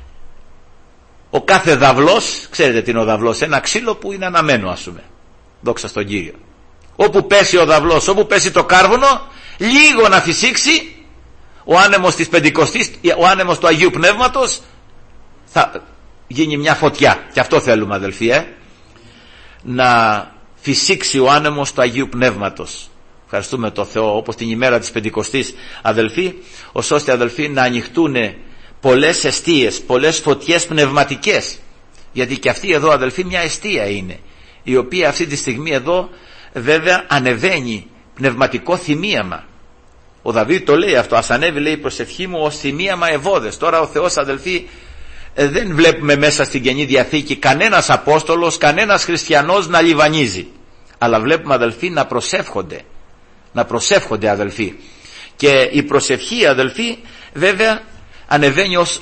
ο κάθε δαυλός, ξέρετε τι είναι ο δαυλός? Ένα ξύλο που είναι αναμένο, ας πούμε. Δόξα στον Κύριο. Όπου πέσει ο δαυλός, όπου πέσει το κάρβουνο, λίγο να φυσήξει, ο άνεμος της Πεντηκοστής, ο άνεμος του Αγίου Πνεύματος, θα γίνει μια φωτιά. Και αυτό θέλουμε αδελφοί, να φυσήξει ο άνεμος του Αγίου Πνεύματος. Ευχαριστούμε τον Θεό, όπως την ημέρα της Πεντηκοστής αδελφοί, ως ώστε αδελφοί να ανοιχτούν πολλές εστίες, πολλές φωτιές πνευματικές. Γιατί και αυτή εδώ αδελφοί μια εστία είναι, η οποία αυτή τη στιγμή εδώ βέβαια ανεβαίνει πνευματικό θυμίαμα. Ο Δαβίδ το λέει αυτό, ας ανέβει λέει η προσευχή μου ως θυμίαμα ευώδες. Τώρα ο Θεός αδελφοί δεν βλέπουμε μέσα στην Καινή Διαθήκη κανένας Απόστολος, κανένας χριστιανός να λιβανίζει, αλλά βλέπουμε αδελφοί να προσεύχονται αδελφοί. Και η προσευχή αδελφοί βέβαια ανεβαίνει ως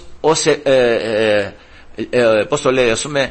πώς το λέει, ας πούμε,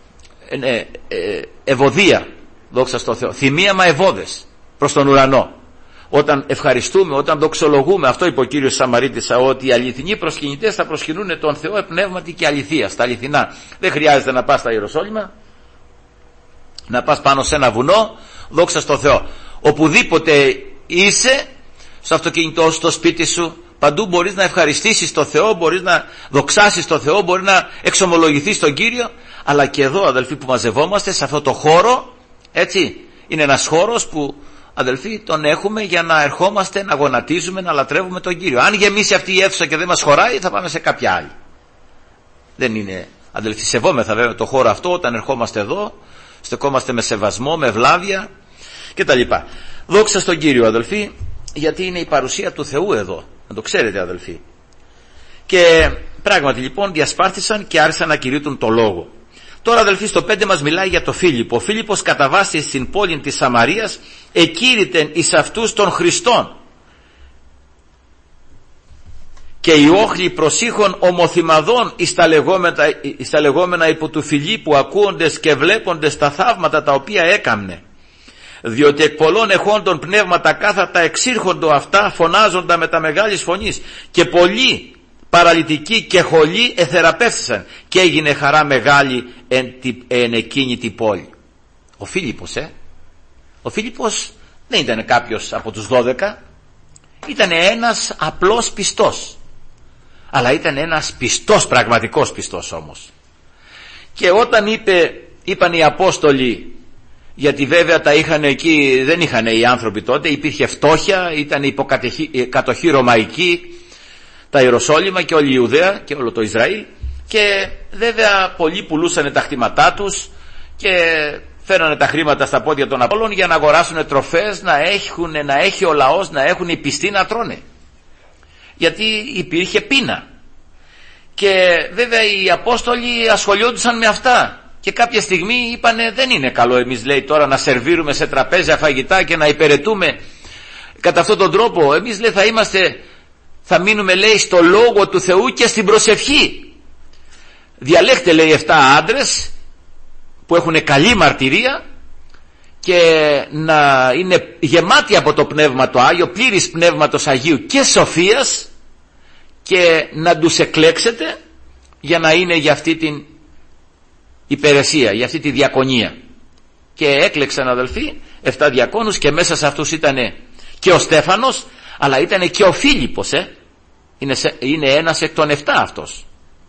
ευωδία, δόξα στο Θεό, θυμίαμα ευώδες προς τον ουρανό. Όταν ευχαριστούμε, όταν δοξολογούμε, αυτό είπε ο Κύριος Σαμαρίτησα, ότι οι αληθινοί προσκυνητές θα προσκυνούν τον Θεό πνεύματι και αληθεία, στα αληθινά. Δεν χρειάζεται να πας στα Ιεροσόλυμα, να πας πάνω σε ένα βουνό, δόξα στο Θεό. Οπουδήποτε είσαι, στο αυτοκίνητό, στο σπίτι σου, παντού μπορείς να ευχαριστήσεις τον Θεό, μπορείς να δοξάσεις τον Θεό, μπορείς να εξομολογηθείς τον Κύριο. Αλλά και εδώ αδελφοί που μαζευόμαστε σε αυτό το χώρο, έτσι, είναι ένας χώρος που αδελφοί τον έχουμε για να ερχόμαστε, να γονατίζουμε, να λατρεύουμε τον Κύριο. Αν γεμίσει αυτή η αίθουσα και δεν μας χωράει, θα πάμε σε κάποια άλλη. Δεν είναι, αδελφοί, σεβόμεθα βέβαια το χώρο αυτό, όταν ερχόμαστε εδώ στεκόμαστε με σεβασμό, με ευλάβεια κτλ. Δόξα στον Κύριο αδελφοί, γιατί είναι η παρουσία του Θεού εδώ, να το ξέρετε αδελφοί. Και πράγματι λοιπόν διασπάρθησαν και άρχισαν να κηρύττουν το λόγο. Τώρα αδελφοί στο 5 μας μιλάει για το Φίλιππο. Ο Φίλιππος καταβάστη στην πόλη της Σαμαρίας, εκήρυτεν εις αυτούς των Χριστών. Και οι όχλοι προσήχων ομοθυμαδών εις τα λεγόμενα υπό του Φιλίππου, ακούοντες και βλέποντες τα θαύματα τα οποία έκαμνε. Διότι εκ πολλών εχόντων πνεύματα κάθατα εξήρχοντο αυτά, φωνάζοντα με τα μεγάλης φωνής, και πολλοί παραλυτικοί και χολοί εθεραπεύθησαν, και έγινε χαρά μεγάλη εν εκείνη την πόλη. Ο Φίλιππος ο Φίλιππος δεν ήταν κάποιος από τους 12, ήταν ένας απλός πιστός, αλλά ήταν ένας πιστός, πραγματικός πιστός όμως. Και όταν είπαν οι Απόστολοι, γιατί βέβαια τα είχαν εκεί, δεν είχαν οι άνθρωποι τότε, υπήρχε φτώχεια, ήταν υποκατοχή ρωμαϊκή τα Ιεροσόλυμα και όλη η Ιουδαία και όλο το Ισραήλ, Και βέβαια πολλοί πουλούσαν τα κτήματά τους και φέρανε τα χρήματα στα πόδια των Απόλλων για να αγοράσουν τροφές, να έχει ο λαός, να έχουν οι πιστοί να τρώνε, γιατί υπήρχε πείνα. Και βέβαια οι Απόστολοι ασχολιόντουσαν με αυτά και κάποια στιγμή είπανε δεν είναι καλό εμείς, λέει, τώρα να σερβίρουμε σε τραπέζια φαγητά και να υπηρετούμε κατά αυτόν τον τρόπο. Εμείς, λέει, θα μείνουμε, λέει, στο λόγο του Θεού και στην προσευχή. Διαλέχτε, λέει, 7 άντρες που έχουν καλή μαρτυρία και να είναι γεμάτοι από το Πνεύμα το Άγιο, πλήρης Πνεύματος Αγίου και σοφίας, και να τους εκλέξετε για να είναι για αυτή την υπηρεσία, για αυτή τη διακονία. Και έκλεξαν, αδελφοί, 7 διακόνους, και μέσα σε αυτούς ήταν και ο Στέφανος, αλλά ήταν και ο Φίλιππος, είναι ένας εκ των 7 αυτός.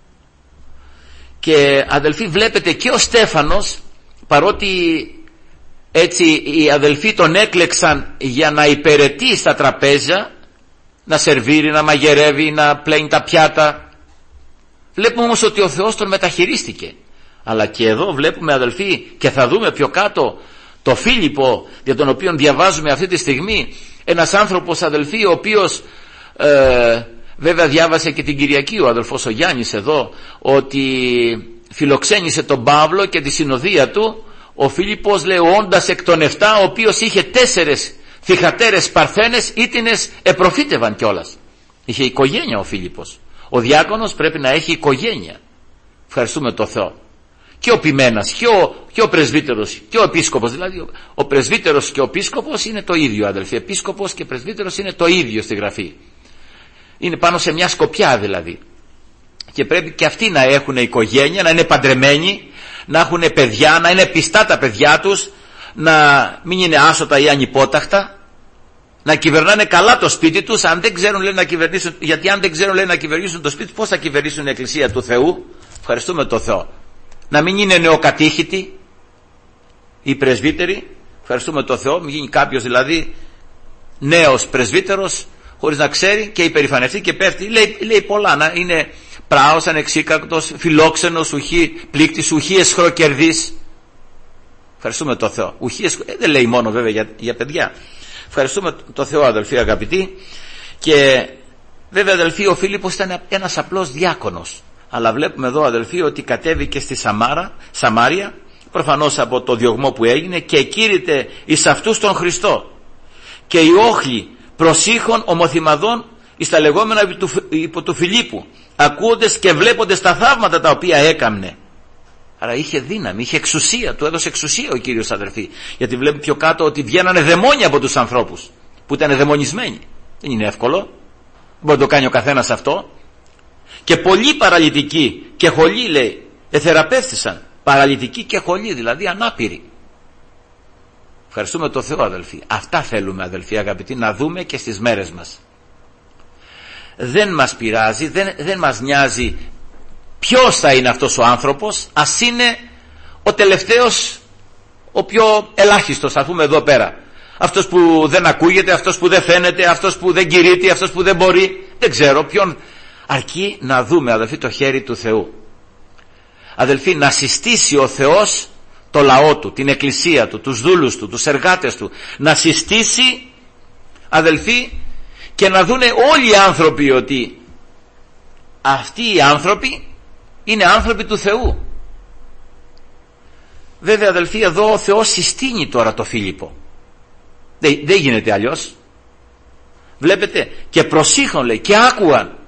Και αδελφοί, βλέπετε, και ο Στέφανος, παρότι έτσι οι αδελφοί τον έκλεξαν για να υπηρετεί στα τραπέζια, να σερβίρει, να μαγειρεύει, να πλένει τα πιάτα, βλέπουμε όμως ότι ο Θεός τον μεταχειρίστηκε. Αλλά και εδώ βλέπουμε, αδελφοί, και θα δούμε πιο κάτω, το Φίλιππο, για τον οποίο διαβάζουμε αυτή τη στιγμή, ένας άνθρωπος, αδελφοί, ο οποίος βέβαια διάβασε και την Κυριακή ο αδελφός ο Γιάννης εδώ, ότι φιλοξένησε τον Παύλο και τη συνοδεία του. Ο Φίλιππος, λέει, όντας εκ των 7, ο οποίος είχε 4 θυγατέρες παρθένες, ήτινες επροφήτευαν κιόλας. Είχε οικογένεια ο Φίλιππος. Ο διάκονος πρέπει να έχει οικογένεια. Ευχαριστούμε το Θεό. Και ο ποιμένας και ο πρεσβύτερος και ο επίσκοπος, δηλαδή ο πρεσβύτερος και ο επίσκοπος είναι το ίδιο, αδελφοί. Επίσκοπος και πρεσβύτερος είναι το ίδιο στη Γραφή. Είναι πάνω σε μια σκοπιά δηλαδή. Και πρέπει και αυτοί να έχουν οικογένεια, να είναι παντρεμένοι, να έχουν παιδιά, να είναι πιστά τα παιδιά τους, να μην είναι άσωτα ή ανυπόταχτα, να κυβερνάνε καλά το σπίτι τους. Αν δεν ξέρουν, λέει, να κυβερνήσουν, γιατί αν δεν ξέρουν, λέει, να κυβερνήσουν το σπίτι, πώς θα κυβερνήσουν την Εκκλησία του Θεού? Ευχαριστούμε το Θεό. Να μην είναι νεοκατήχητοι οι πρεσβύτεροι. Ευχαριστούμε το Θεό. Μην γίνει κάποιος δηλαδή νέος πρεσβύτερος χωρίς να ξέρει και υπερηφανευτεί και πέφτει. Λέει πολλά. Να είναι πράος, ανεξίκακτος, φιλόξενος, πλήκτης, ουχή εσχροκερδής. Ευχαριστούμε το Θεό. Δεν λέει μόνο βέβαια για παιδιά. Ευχαριστούμε το Θεό, αδελφοί αγαπητοί. Και βέβαια, αδελφοί, ο Φίλιππος ήταν ένας απλός διάκονος. Αλλά βλέπουμε εδώ, αδελφοί, ότι κατέβηκε στη Σαμάρια, προφανώς από το διωγμό που έγινε, και εκήρυτε εις αυτούς τον Χριστό. Και οι όχλοι προσήχων ομοθυμαδών εις τα λεγόμενα υπό του Φιλίππου, ακούοντες και βλέποντες τα θαύματα τα οποία έκαμνε. Άρα είχε δύναμη, είχε εξουσία, του έδωσε εξουσία ο Κύριος, αδελφοί. Γιατί βλέπουμε πιο κάτω ότι βγαίνανε δαιμόνια από τους ανθρώπους που ήταν δαιμονισμένοι. Δεν είναι εύκολο, δεν μπορεί να το κάνει ο καθένας αυτό. Και πολλοί παραλυτικοί και χωλοί, λέει, εθεραπεύτησαν. Παραλυτικοί και χωλοί, δηλαδή ανάπηροι. Ευχαριστούμε το Θεό, αδελφοί. Αυτά θέλουμε, αδελφοί αγαπητοί, να δούμε και στις μέρες μας. Δεν μας πειράζει, δεν μας νοιάζει ποιος θα είναι αυτός ο άνθρωπος, ας είναι ο τελευταίος, ο πιο ελάχιστος, ας πούμε εδώ πέρα. Αυτός που δεν ακούγεται, αυτός που δεν φαίνεται, αυτός που δεν κηρύττει, αυτός που δεν μπορεί, δεν ξέρω ποιον. Αρκεί να δούμε, αδελφοί, το χέρι του Θεού. Αδελφοί, να συστήσει ο Θεός το λαό του, την εκκλησία του, τους δούλους του, τους εργάτες του, να συστήσει, αδελφοί, και να δούνε όλοι οι άνθρωποι ότι αυτοί οι άνθρωποι είναι άνθρωποι του Θεού. Βέβαια, αδελφοί, εδώ ο Θεός συστήνει τώρα το Φίλιππο. Δεν γίνεται αλλιώς. Βλέπετε, και προσήχων, λέει, και άκουαν.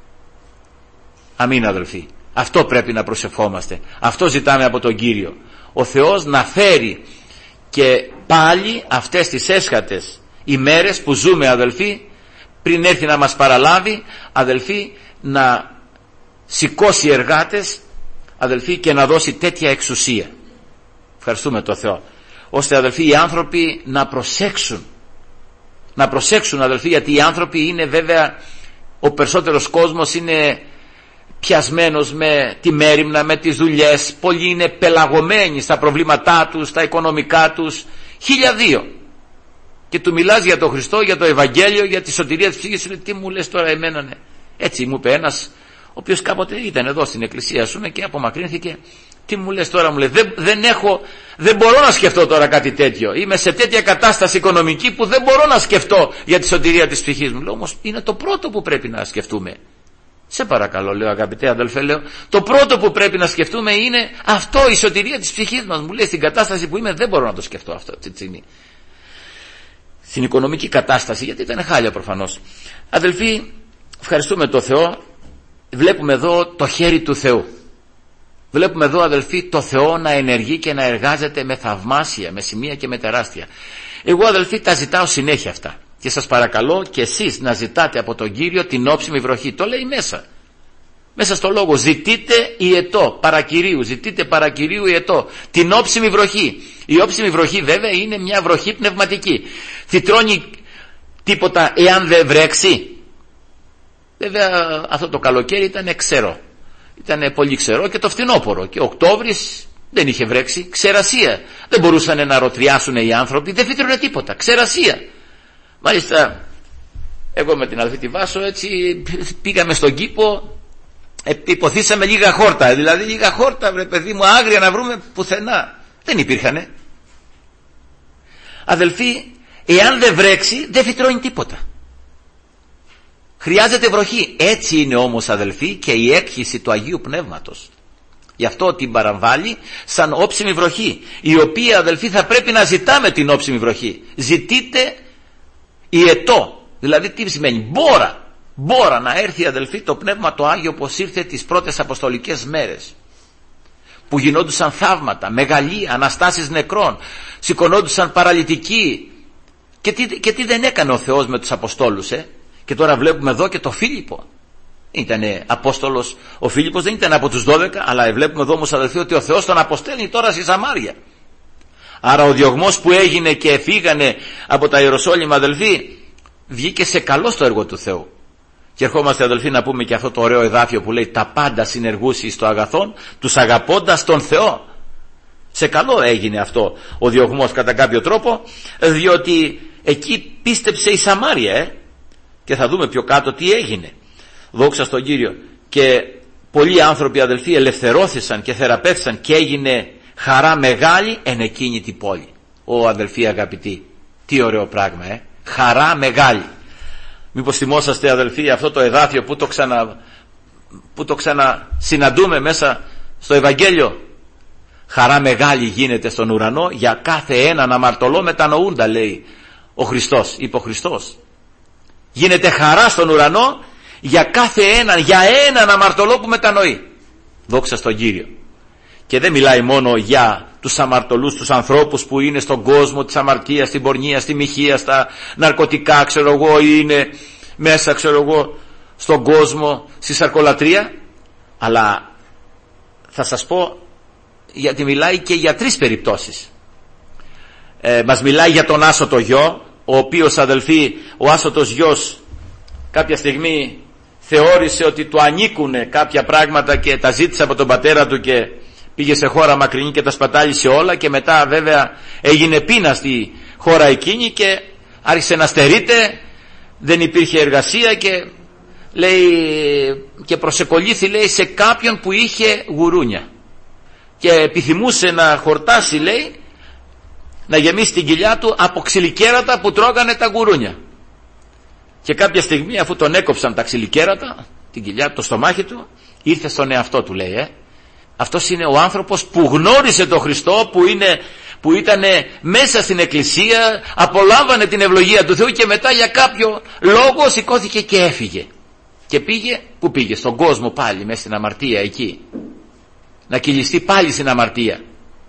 Αμήν, αδελφοί. Αυτό πρέπει να προσευχόμαστε. Αυτό ζητάμε από τον Κύριο. Ο Θεός να φέρει και πάλι αυτές τις έσχατες ημέρες που ζούμε, αδελφοί, πριν έρθει να μας παραλάβει, αδελφοί, να σηκώσει εργάτες, αδελφοί, και να δώσει τέτοια εξουσία. Ευχαριστούμε το Θεό. Ώστε, αδελφοί, οι άνθρωποι να προσέξουν. Να προσέξουν, αδελφοί, γιατί οι άνθρωποι είναι, βέβαια, ο περισσότερος κόσμος είναι πιασμένος με τη μέριμνα, με τις δουλειές. Πολλοί είναι πελαγωμένοι στα προβλήματά τους, στα οικονομικά τους. 1002. Και του μιλάς για τον Χριστό, για το Ευαγγέλιο, για τη σωτηρία της ψυχής. Τι μου λες τώρα εμένα? Ναι. Έτσι μου είπε ένας οποίος κάποτε ήταν εδώ στην εκκλησία σου και απομακρύνθηκε. Τι μου λες τώρα, μου λέει, δεν μπορώ να σκεφτώ τώρα κάτι τέτοιο. Είμαι σε τέτοια κατάσταση οικονομική που δεν μπορώ να σκεφτώ για τη σωτηρία της ψυχής μου. Λέω, όμως είναι το πρώτο που πρέπει να σκεφτούμε. Σε παρακαλώ, λέω, αγαπητέ αδελφέ, λέω, το πρώτο που πρέπει να σκεφτούμε είναι αυτό, η σωτηρία της ψυχής μας. Μου λέει, στην κατάσταση που είμαι δεν μπορώ να το σκεφτώ αυτό αυτή τη στιγμή. Στην οικονομική κατάσταση, γιατί ήταν χάλια προφανώς. Αδελφοί, ευχαριστούμε τον Θεό. Βλέπουμε εδώ το χέρι του Θεού. Βλέπουμε εδώ, αδελφοί, το Θεό να ενεργεί και να εργάζεται με θαυμάσια, με σημεία και με τεράστια. Εγώ, αδελφοί, τα ζητάω συνέχεια αυτά. Και σας παρακαλώ και εσείς να ζητάτε από τον Κύριο την όψιμη βροχή. Το λέει μέσα στο λόγο, ζητείτε ιετό παρακυρίου, ζητείτε παρακυρίου ιετό, την όψιμη βροχή. Η όψιμη βροχή βέβαια είναι μια βροχή πνευματική. Φυτρώνει τίποτα εάν δεν βρέξει? Βέβαια αυτό το καλοκαίρι ήταν ξερό, ήταν πολύ ξερό, και το φθινόπωρο, και Οκτώβρης δεν είχε βρέξει, ξερασία. Δεν μπορούσαν να ρωτριάσουν οι άνθρωποι, δεν φύτρωνε τίποτα, ξερασία. Μάλιστα εγώ με την αδελφή τη Βάσο έτσι πήγαμε στον κήπο, υποθήσαμε λίγα χόρτα, δηλαδή λίγα χόρτα, βρε παιδί μου, άγρια να βρούμε, πουθενά δεν υπήρχανε. Αδελφοί, εάν δεν βρέξει δεν φυτρώνει τίποτα, χρειάζεται βροχή. Έτσι είναι όμως, αδελφοί, και η έκχυση του Αγίου Πνεύματος. Γι' αυτό την παραμβάλλει σαν όψιμη βροχή, η οποία, αδελφοί, θα πρέπει να ζητάμε την όψιμη βροχή. Ζητείτε ιετό, δηλαδή τι σημαίνει? Μπόρα να έρθει, αδελφοί, το Πνεύμα το Άγιο, όπως ήρθε τις πρώτες αποστολικές μέρες, που γινόντουσαν θαύματα, μεγαλεία, αναστάσεις νεκρών, σηκωνόντουσαν παραλυτικοί. Και τι δεν έκανε ο Θεός με τους Αποστόλους, Και τώρα βλέπουμε εδώ και το Φίλιππο. Ήτανε Απόστολος, ο Φίλιππος δεν ήταν από τους 12, αλλά βλέπουμε εδώ όμως, αδελφοί, ότι ο Θεός τον αποστέλνει τώρα στη Σαμάρια. Άρα ο διωγμός που έγινε και φύγανε από τα Ιεροσόλυμα, αδελφοί, βγήκε σε καλό στο έργο του Θεού. Και ερχόμαστε, αδελφοί, να πούμε και αυτό το ωραίο εδάφιο που λέει, τα πάντα συνεργούσι στο αγαθόν, τους αγαπώντας τον Θεό. Σε καλό έγινε αυτό ο διωγμός κατά κάποιο τρόπο, διότι εκεί πίστεψε η Σαμάρια, Και θα δούμε πιο κάτω τι έγινε. Δόξα στον Κύριο. Και πολλοί άνθρωποι, αδελφοί, ελευθερώθησαν και θεραπεύθησαν και έγινε χαρά μεγάλη εν εκείνη την πόλη. Ω αδελφοί αγαπητοί, τι ωραίο πράγμα, χαρά μεγάλη. Μήπως θυμόσαστε, αδελφοί, αυτό το εδάφιο που το ξανασυναντούμε μέσα στο Ευαγγέλιο? Χαρά μεγάλη γίνεται στον ουρανό για κάθε έναν αμαρτωλό μετανοούντα, λέει ο Χριστός, είπε ο Χριστός. Γίνεται χαρά στον ουρανό για κάθε έναν, για έναν αμαρτωλό που μετανοεί. Δόξα στον Κύριο. Και δεν μιλάει μόνο για τους αμαρτωλούς, τους ανθρώπους που είναι στον κόσμο της αμαρτίας, στην πορνεία, στη μοιχεία, στα ναρκωτικά, ξέρω εγώ, ή είναι μέσα, ξέρω εγώ, στον κόσμο, στη σαρκολατρία. Αλλά θα σας πω, γιατί μιλάει και για τρεις περιπτώσεις. Μας μιλάει για τον άσωτο γιο, ο οποίος, αδελφοί, ο άσωτος γιος κάποια στιγμή θεώρησε ότι του ανήκουν κάποια πράγματα και τα ζήτησε από τον πατέρα του και πήγε σε χώρα μακρινή και τα σπατάλησε όλα, και μετά βέβαια έγινε πείνα στη χώρα εκείνη και άρχισε να στερείται, δεν υπήρχε εργασία και λέει, και προσεκολλήθη, λέει, σε κάποιον που είχε γουρούνια και επιθυμούσε να χορτάσει, λέει, να γεμίσει την κοιλιά του από ξυλικέρατα που τρώγανε τα γουρούνια. Και κάποια στιγμή, αφού τον έκοψαν τα ξυλικέρατα, την κοιλιά του, το στομάχι του, ήρθε στον εαυτό του, λέει, αυτός είναι ο άνθρωπος που γνώρισε τον Χριστό, που ήταν μέσα στην εκκλησία, απολάμβανε την ευλογία του Θεού και μετά για κάποιο λόγο σηκώθηκε και έφυγε. Και πήγε, πού πήγε? Στον κόσμο πάλι, μέσα στην αμαρτία εκεί. Να κυλιστεί πάλι στην αμαρτία.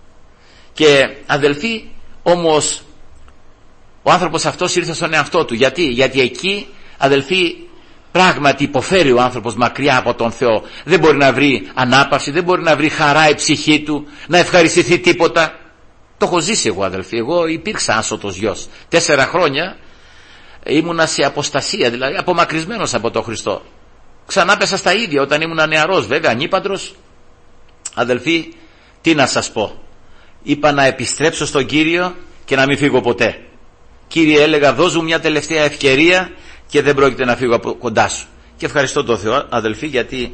Και αδελφοί, όμως ο άνθρωπος αυτός ήρθε στον εαυτό του. Γιατί εκεί, αδελφοί, πράγματι υποφέρει ο άνθρωπος μακριά από τον Θεό. Δεν μπορεί να βρει ανάπαυση, δεν μπορεί να βρει χαρά η ψυχή του, να ευχαριστηθεί τίποτα. Το έχω ζήσει εγώ, αδελφοί. Εγώ υπήρξα άσωτος γιος. 4 χρόνια ήμουνα σε αποστασία, δηλαδή απομακρυσμένος από τον Χριστό. Ξανά πέσα στα ίδια όταν ήμουνα νεαρός, βέβαια ανήπαντρος. Αδελφοί, τι να σας πω? Είπα να επιστρέψω στον Κύριο και να μην φύγω ποτέ. Κύριε, έλεγα, δώσ' μου μια τελευταία ευκαιρία και δεν πρόκειται να φύγω από κοντά σου. Και ευχαριστώ τον Θεό, αδελφοί, γιατί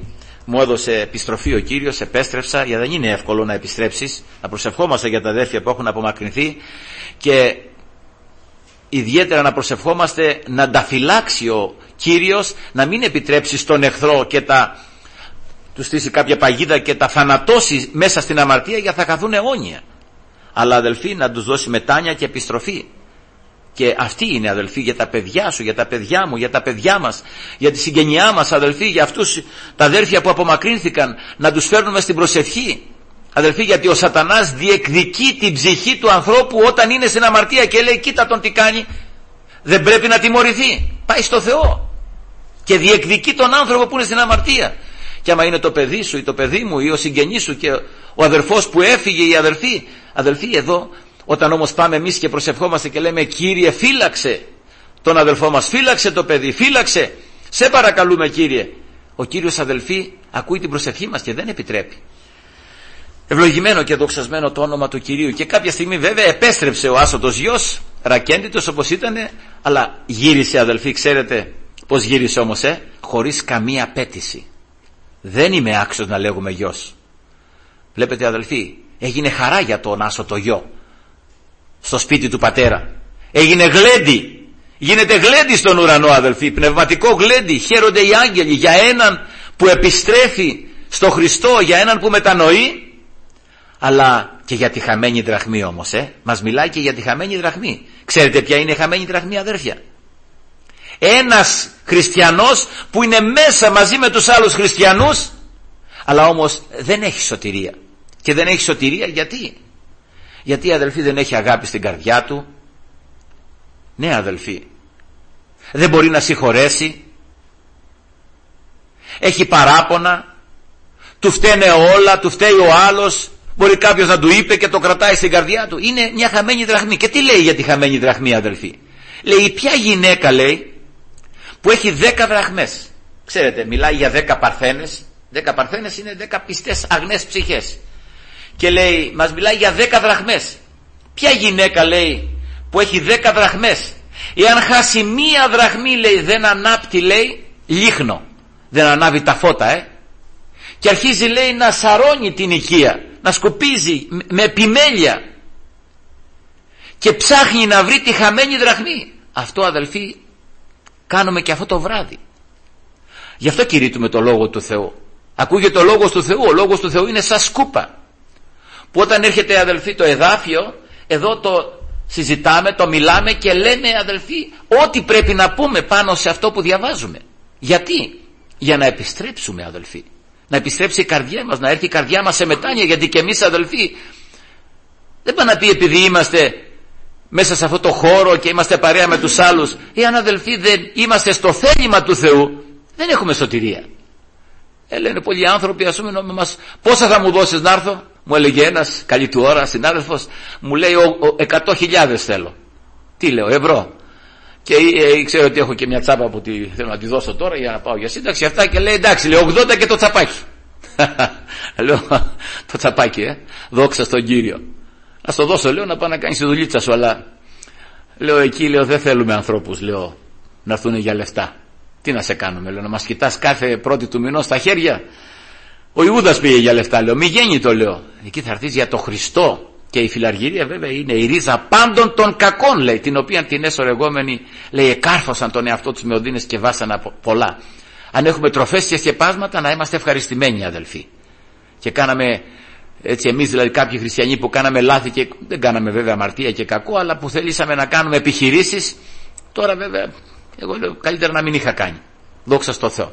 μου έδωσε επιστροφή ο Κύριος, επέστρεψα, γιατί δεν είναι εύκολο να επιστρέψεις, να προσευχόμαστε για τα αδέρφια που έχουν απομακρυνθεί και ιδιαίτερα να προσευχόμαστε να τα φυλάξει ο Κύριος, να μην επιτρέψει στον εχθρό και του στήσει κάποια παγίδα και τα θανατώσει μέσα στην αμαρτία, γιατί θα χαθούν αιώνια. Αλλά αδελφοί, να τους δώσει μετάνοια και επιστροφή. Και αυτή είναι, αδελφοί, για τα παιδιά σου, για τα παιδιά μου, για τα παιδιά μας, για τη συγγενειά μας, αδελφοί, για αυτούς τα αδέρφια που απομακρύνθηκαν, να τους φέρνουμε στην προσευχή. Αδελφοί, γιατί ο σατανάς διεκδικεί την ψυχή του ανθρώπου όταν είναι στην αμαρτία και λέει, κοίτα τον τι κάνει, δεν πρέπει να τιμωρηθεί, πάει στο Θεό και διεκδικεί τον άνθρωπο που είναι στην αμαρτία. Και άμα είναι το παιδί σου ή το παιδί μου ή ο συγγενής σου και ο αδερφός που έφυγε, η αδερφή, αδελφοί, εδώ όταν όμως πάμε εμείς και προσευχόμαστε και λέμε, Κύριε, φύλαξε τον αδελφό μας, φύλαξε το παιδί, φύλαξε, σε παρακαλούμε Κύριε, ο Κύριος, αδελφοί, ακούει την προσευχή μας και δεν επιτρέπει. Ευλογημένο και δοξασμένο το όνομα του Κυρίου. Και κάποια στιγμή βέβαια επέστρεψε ο άσωτος γιος, ρακέντητος όπως ήτανε, αλλά γύρισε, αδελφοί, ξέρετε πως γύρισε όμως, χωρίς καμία απέτηση. Δεν είμαι άξιος να λέγουμε γιος. Βλέπετε, αδελφοί, έγινε χαρά για τον άσωτο γιο στο σπίτι του πατέρα. Έγινε γλέντι, γίνεται γλέντι στον ουρανό, αδελφοί, πνευματικό γλέντι. Χαίρονται οι άγγελοι για έναν που επιστρέφει στο Χριστό, για έναν που μετανοεί. Αλλά και για τη χαμένη δραχμή όμως, μας μιλάει και για τη χαμένη δραχμή. Ξέρετε ποια είναι η χαμένη δραχμή, αδέρφια? Ένας χριστιανός που είναι μέσα μαζί με τους άλλους χριστιανούς, αλλά όμως δεν έχει σωτηρία. Και δεν έχει σωτηρία γιατί, αδελφοί, δεν έχει αγάπη στην καρδιά του. Ναι, αδελφοί, δεν μπορεί να συγχωρέσει, έχει παράπονα, του φταίνε όλα, του φταίει ο άλλος. Μπορεί κάποιος να του είπε και το κρατάει στην καρδιά του. Είναι μια χαμένη δραχμή. Και τι λέει για τη χαμένη δραχμή, αδελφοί? Λέει, ποια γυναίκα, λέει, που έχει 10 δραχμές. Ξέρετε, μιλάει για 10 παρθένες. 10 παρθένες είναι 10 πιστές αγνές ψυχές. Και λέει, μας μιλάει για 10 δραχμές. Ποια γυναίκα, λέει, που έχει 10 δραχμές, εάν χάσει μία δραχμή, λέει, δεν ανάπτει, λέει, λίχνο. Δεν ανάβει τα φώτα, Και αρχίζει, λέει, να σαρώνει την οικία, να σκουπίζει με επιμέλεια και ψάχνει να βρει τη χαμένη δραχμή. Αυτό, αδελφοί, κάνουμε και αυτό το βράδυ. Γι' αυτό κηρύττουμε το Λόγο του Θεού. Ακούγεται ο Λόγος του Θεού. Ο Λόγος του Θεού είναι σαν σκούπα, που όταν έρχεται, αδελφοί, το εδάφιο, εδώ το συζητάμε, το μιλάμε και λέμε, αδελφοί, ό,τι πρέπει να πούμε πάνω σε αυτό που διαβάζουμε. Γιατί? Για να επιστρέψουμε, αδελφοί. Να επιστρέψει η καρδιά μας, να έρθει η καρδιά μας σε μετάνοια. Γιατί και εμείς, αδελφοί, δεν πάει να πει επειδή είμαστε μέσα σε αυτό το χώρο και είμαστε παρέα με τους άλλους, εάν, αδελφοί, δεν είμαστε στο θέλημα του Θεού, δεν έχουμε σωτηρία. Λένε πολλοί άνθρωποι, ας πούμε, πόσα θα μου δώσεις να έρθω? Μου έλεγε ένας καλή του ώρα συνάδελφος, μου λέει 100.000 θέλω. Τι λέω, ευρώ? Και ξέρω ότι έχω και μια τσάπα που θέλω να τη δώσω τώρα για να πάω για σύνταξη, αυτά, και λέει, εντάξει, λέει, 80 και το τσαπάκι. Λέω, το τσαπάκι, δόξα στον Κύριο. Να στο δώσω, λέω, να πάω να κάνεις τη δουλίτσα σου, αλλά λέω, εκεί, λέω, δεν θέλουμε ανθρώπους, λέω, να έρθουν για λεφτά. Τι να σε κάνουμε, λέω, να μας κοιτάς κάθε πρώτη του μηνός στα χέρια? Ο Ιούδας πήγε για λεφτά, λέω, μη γέννητο, λέω. Εκεί θα έρθεις για το Χριστό. Και η φιλαργυρία, βέβαια, είναι η ρίζα πάντων των κακών, λέει, την οποία την εσωρεγόμενοι, λέει, εκάρφωσαν τον εαυτό τους με οδύνες και βάσανα πολλά. Αν έχουμε τροφές και σκεπάσματα, να είμαστε ευχαριστημένοι, αδελφοί. Και κάναμε έτσι, εμείς δηλαδή κάποιοι χριστιανοί που κάναμε λάθη, και δεν κάναμε βέβαια αμαρτία και κακό, αλλά που θέλησαμε να κάνουμε επιχειρήσεις, τώρα βέβαια εγώ λέω καλύτερα να μην είχα κάνει. Δόξα στο Θεό,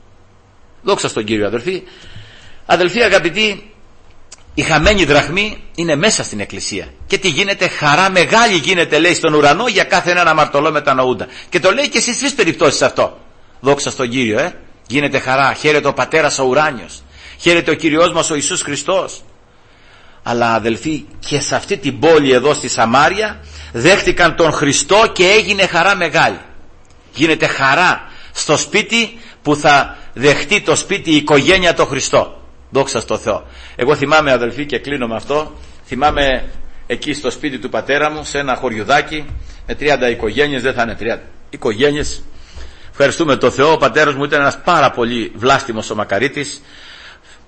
δόξα στον Κύριο. Αδελφοί αγαπητοί, η χαμένη δραχμή είναι μέσα στην εκκλησία. Και τι γίνεται? Χαρά μεγάλη γίνεται, λέει, στον ουρανό για κάθε έναν αμαρτωλό μετανοούντα. Και το λέει και στις τρεις περιπτώσεις αυτό. Δόξα στον Κύριο, γίνεται χαρά. Χαίρεται ο Πατέρας ο ουράνιος, χαίρεται ο Κυριός μας ο Ιησούς Χριστός. Αλλά αδελφοί, και σε αυτή την πόλη εδώ στη Σαμάρια δέχτηκαν τον Χριστό και έγινε χαρά μεγάλη. Γίνεται χαρά στο σπίτι που θα δεχτεί το σπίτι η οικογένεια το Χριστό. Δόξα στο Θεό. Εγώ θυμάμαι, αδελφοί, και κλείνω με αυτό, θυμάμαι εκεί στο σπίτι του πατέρα μου, σε ένα χωριουδάκι με 30 οικογένειες, δεν θα είναι 30 οικογένειες. Ευχαριστούμε τον Θεό. Ο πατέρας μου ήταν ένας πάρα πολύ βλάστημος ο μακαρίτης,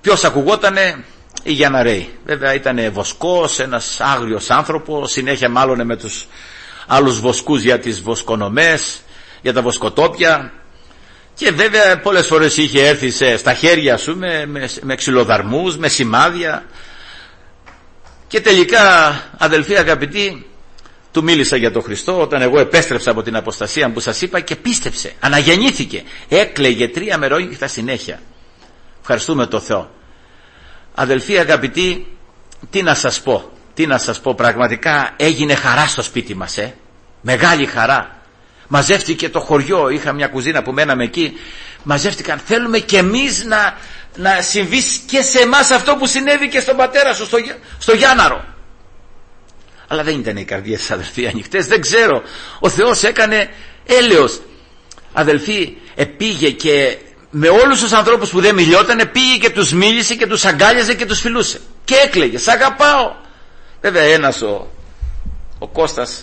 Ποιος ακουγότανε? Η Γιανναρέη. Βέβαια ήταν βοσκός, ένας άγριος άνθρωπος, συνέχεια μάλλον με τους άλλους βοσκούς για τις βοσκονομές, για τα βοσκοτόπια, και βέβαια πολλές φορές είχε έρθει στα χέρια σου με ξυλοδαρμούς, με σημάδια, και τελικά, αδελφοί αγαπητοί, του μίλησα για τον Χριστό όταν εγώ επέστρεψα από την αποστασία που σας είπα, και πίστεψε, αναγεννήθηκε, έκλαιγε 3 μερόνυχτα συνέχεια. Ευχαριστούμε τον Θεό. Αδελφοί αγαπητοί, τι να σας πω, πραγματικά έγινε χαρά στο σπίτι μας, μεγάλη χαρά. Μαζεύτηκε το χωριό, είχα μια κουζίνα που μέναμε εκεί, μαζεύτηκαν, θέλουμε κι εμείς να συμβεί και σε εμάς αυτό που συνέβη και στον πατέρα σου, στο Γιάνναρο. Αλλά δεν ήταν οι καρδιές, αδελφοί, ανοιχτές, δεν ξέρω, ο Θεός έκανε έλεος. Αδελφοί, πήγε και με όλους τους ανθρώπους που δεν μιλιότανε, πήγε και τους μίλησε και τους αγκάλιαζε και τους φιλούσε και έκλαιγε, σ' αγαπάω. Βέβαια ένας ο Κώστας,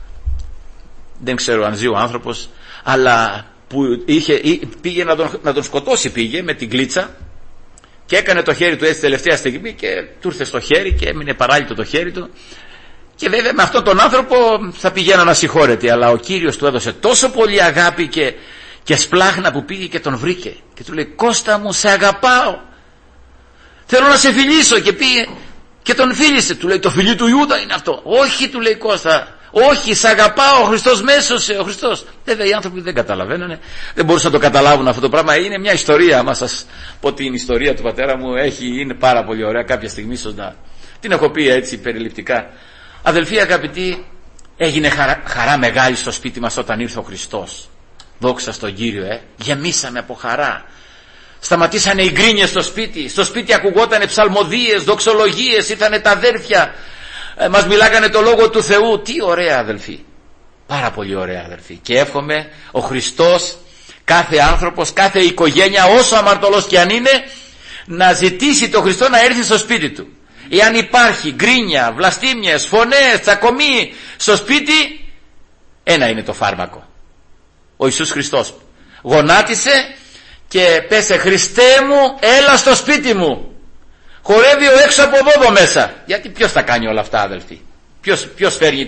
δεν ξέρω αν ζει ο άνθρωπος, αλλά που πήγε να τον σκοτώσει, πήγε με την κλίτσα και έκανε το χέρι του έτσι τελευταία στιγμή και του ήρθε στο χέρι και έμεινε παράλυτο το χέρι του, και βέβαια με αυτόν τον άνθρωπο θα πηγαίνω να συγχώρεται, αλλά ο Κύριος του έδωσε τόσο πολύ αγάπη και σπλάχνα που πήγε και τον βρήκε και του λέει, Κώστα μου, σε αγαπάω, θέλω να σε φιλήσω, και πήγε και τον φίλησε. Του λέει, το φιλί του Ιούδα είναι αυτό. Όχι, του λέει, Κώστα, όχι, σ' αγαπάω, ο Χριστός μέσωσε, ο Χριστός. Βέβαια οι άνθρωποι δεν καταλαβαίνανε, δεν μπορούσαν να το καταλάβουν αυτό το πράγμα. Είναι μια ιστορία, άμα σας πω την ιστορία του πατέρα μου, είναι πάρα πολύ ωραία, κάποια στιγμή ίσως να την έχω πει έτσι περιληπτικά. Αδελφοί αγαπητοί, έγινε χαρά μεγάλη στο σπίτι μας όταν ήρθε ο Χριστός. Δόξα στον Κύριο, γεμίσαμε από χαρά. Σταματήσανε οι γκρίνιες στο σπίτι ακουγότανε ψαλμοδίες, δοξολογίες, ήρθανε τα αδέρφια, μας μιλάγανε το Λόγο του Θεού. Τι ωραία, αδελφοί, πάρα πολύ ωραία, αδελφοί. Και εύχομαι ο Χριστός, κάθε άνθρωπος, κάθε οικογένεια, όσο αμαρτωλός και αν είναι, να ζητήσει τον Χριστό να έρθει στο σπίτι του. Εάν υπάρχει γκρίνια, βλαστήμιες, φωνές, τσακωμοί στο σπίτι, ένα είναι το φάρμακο: ο Ιησούς Χριστός. Γονάτισε και πέσε, Χριστέ μου, έλα στο σπίτι μου. Χορεύει ο έξω από εδώ μέσα. Γιατί ποιος θα κάνει όλα αυτά, αδελφοί? Ποιος φέρνει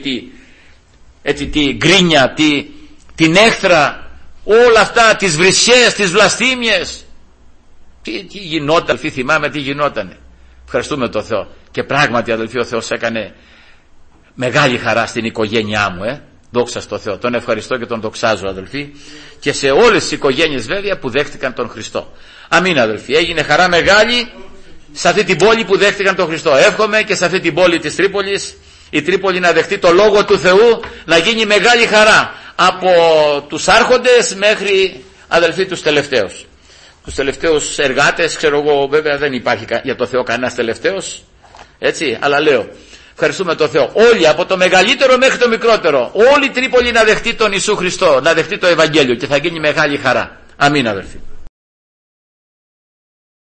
τη γκρίνια, την έχθρα, όλα αυτά, τις βρισιές, τις βλαστήμιες? Τι γινόταν, αδελφοί, θυμάμαι τι γινότανε. Ευχαριστούμε τον Θεό. Και πράγματι, αδελφοί, ο Θεός έκανε μεγάλη χαρά στην οικογένειά μου, Δόξα στο Θεό. Τον ευχαριστώ και τον δοξάζω, αδελφοί, και σε όλες τις οικογένειες βέβαια που δέχτηκαν τον Χριστό. Αμήν, αδελφοί. Έγινε χαρά μεγάλη σε αυτή την πόλη που δέχτηκαν τον Χριστό. Εύχομαι και σε αυτή την πόλη της Τρίπολης, η Τρίπολη να δεχτεί το Λόγο του Θεού, να γίνει μεγάλη χαρά από τους άρχοντες μέχρι, αδελφοί, τους τελευταίους. Τους τελευταίους εργάτες, ξέρω εγώ, βέβαια δεν υπάρχει για το Θεό κανένας τελευταίος, έτσι, αλλά λέω, ευχαριστούμε τον Θεό. Όλοι, από το μεγαλύτερο μέχρι το μικρότερο, όλη η Τρίπολη να δεχτεί τον Ιησού Χριστό, να δεχτεί το Ευαγγέλιο, και θα γίνει μεγάλη χαρά. Αμήν, αδελφοί.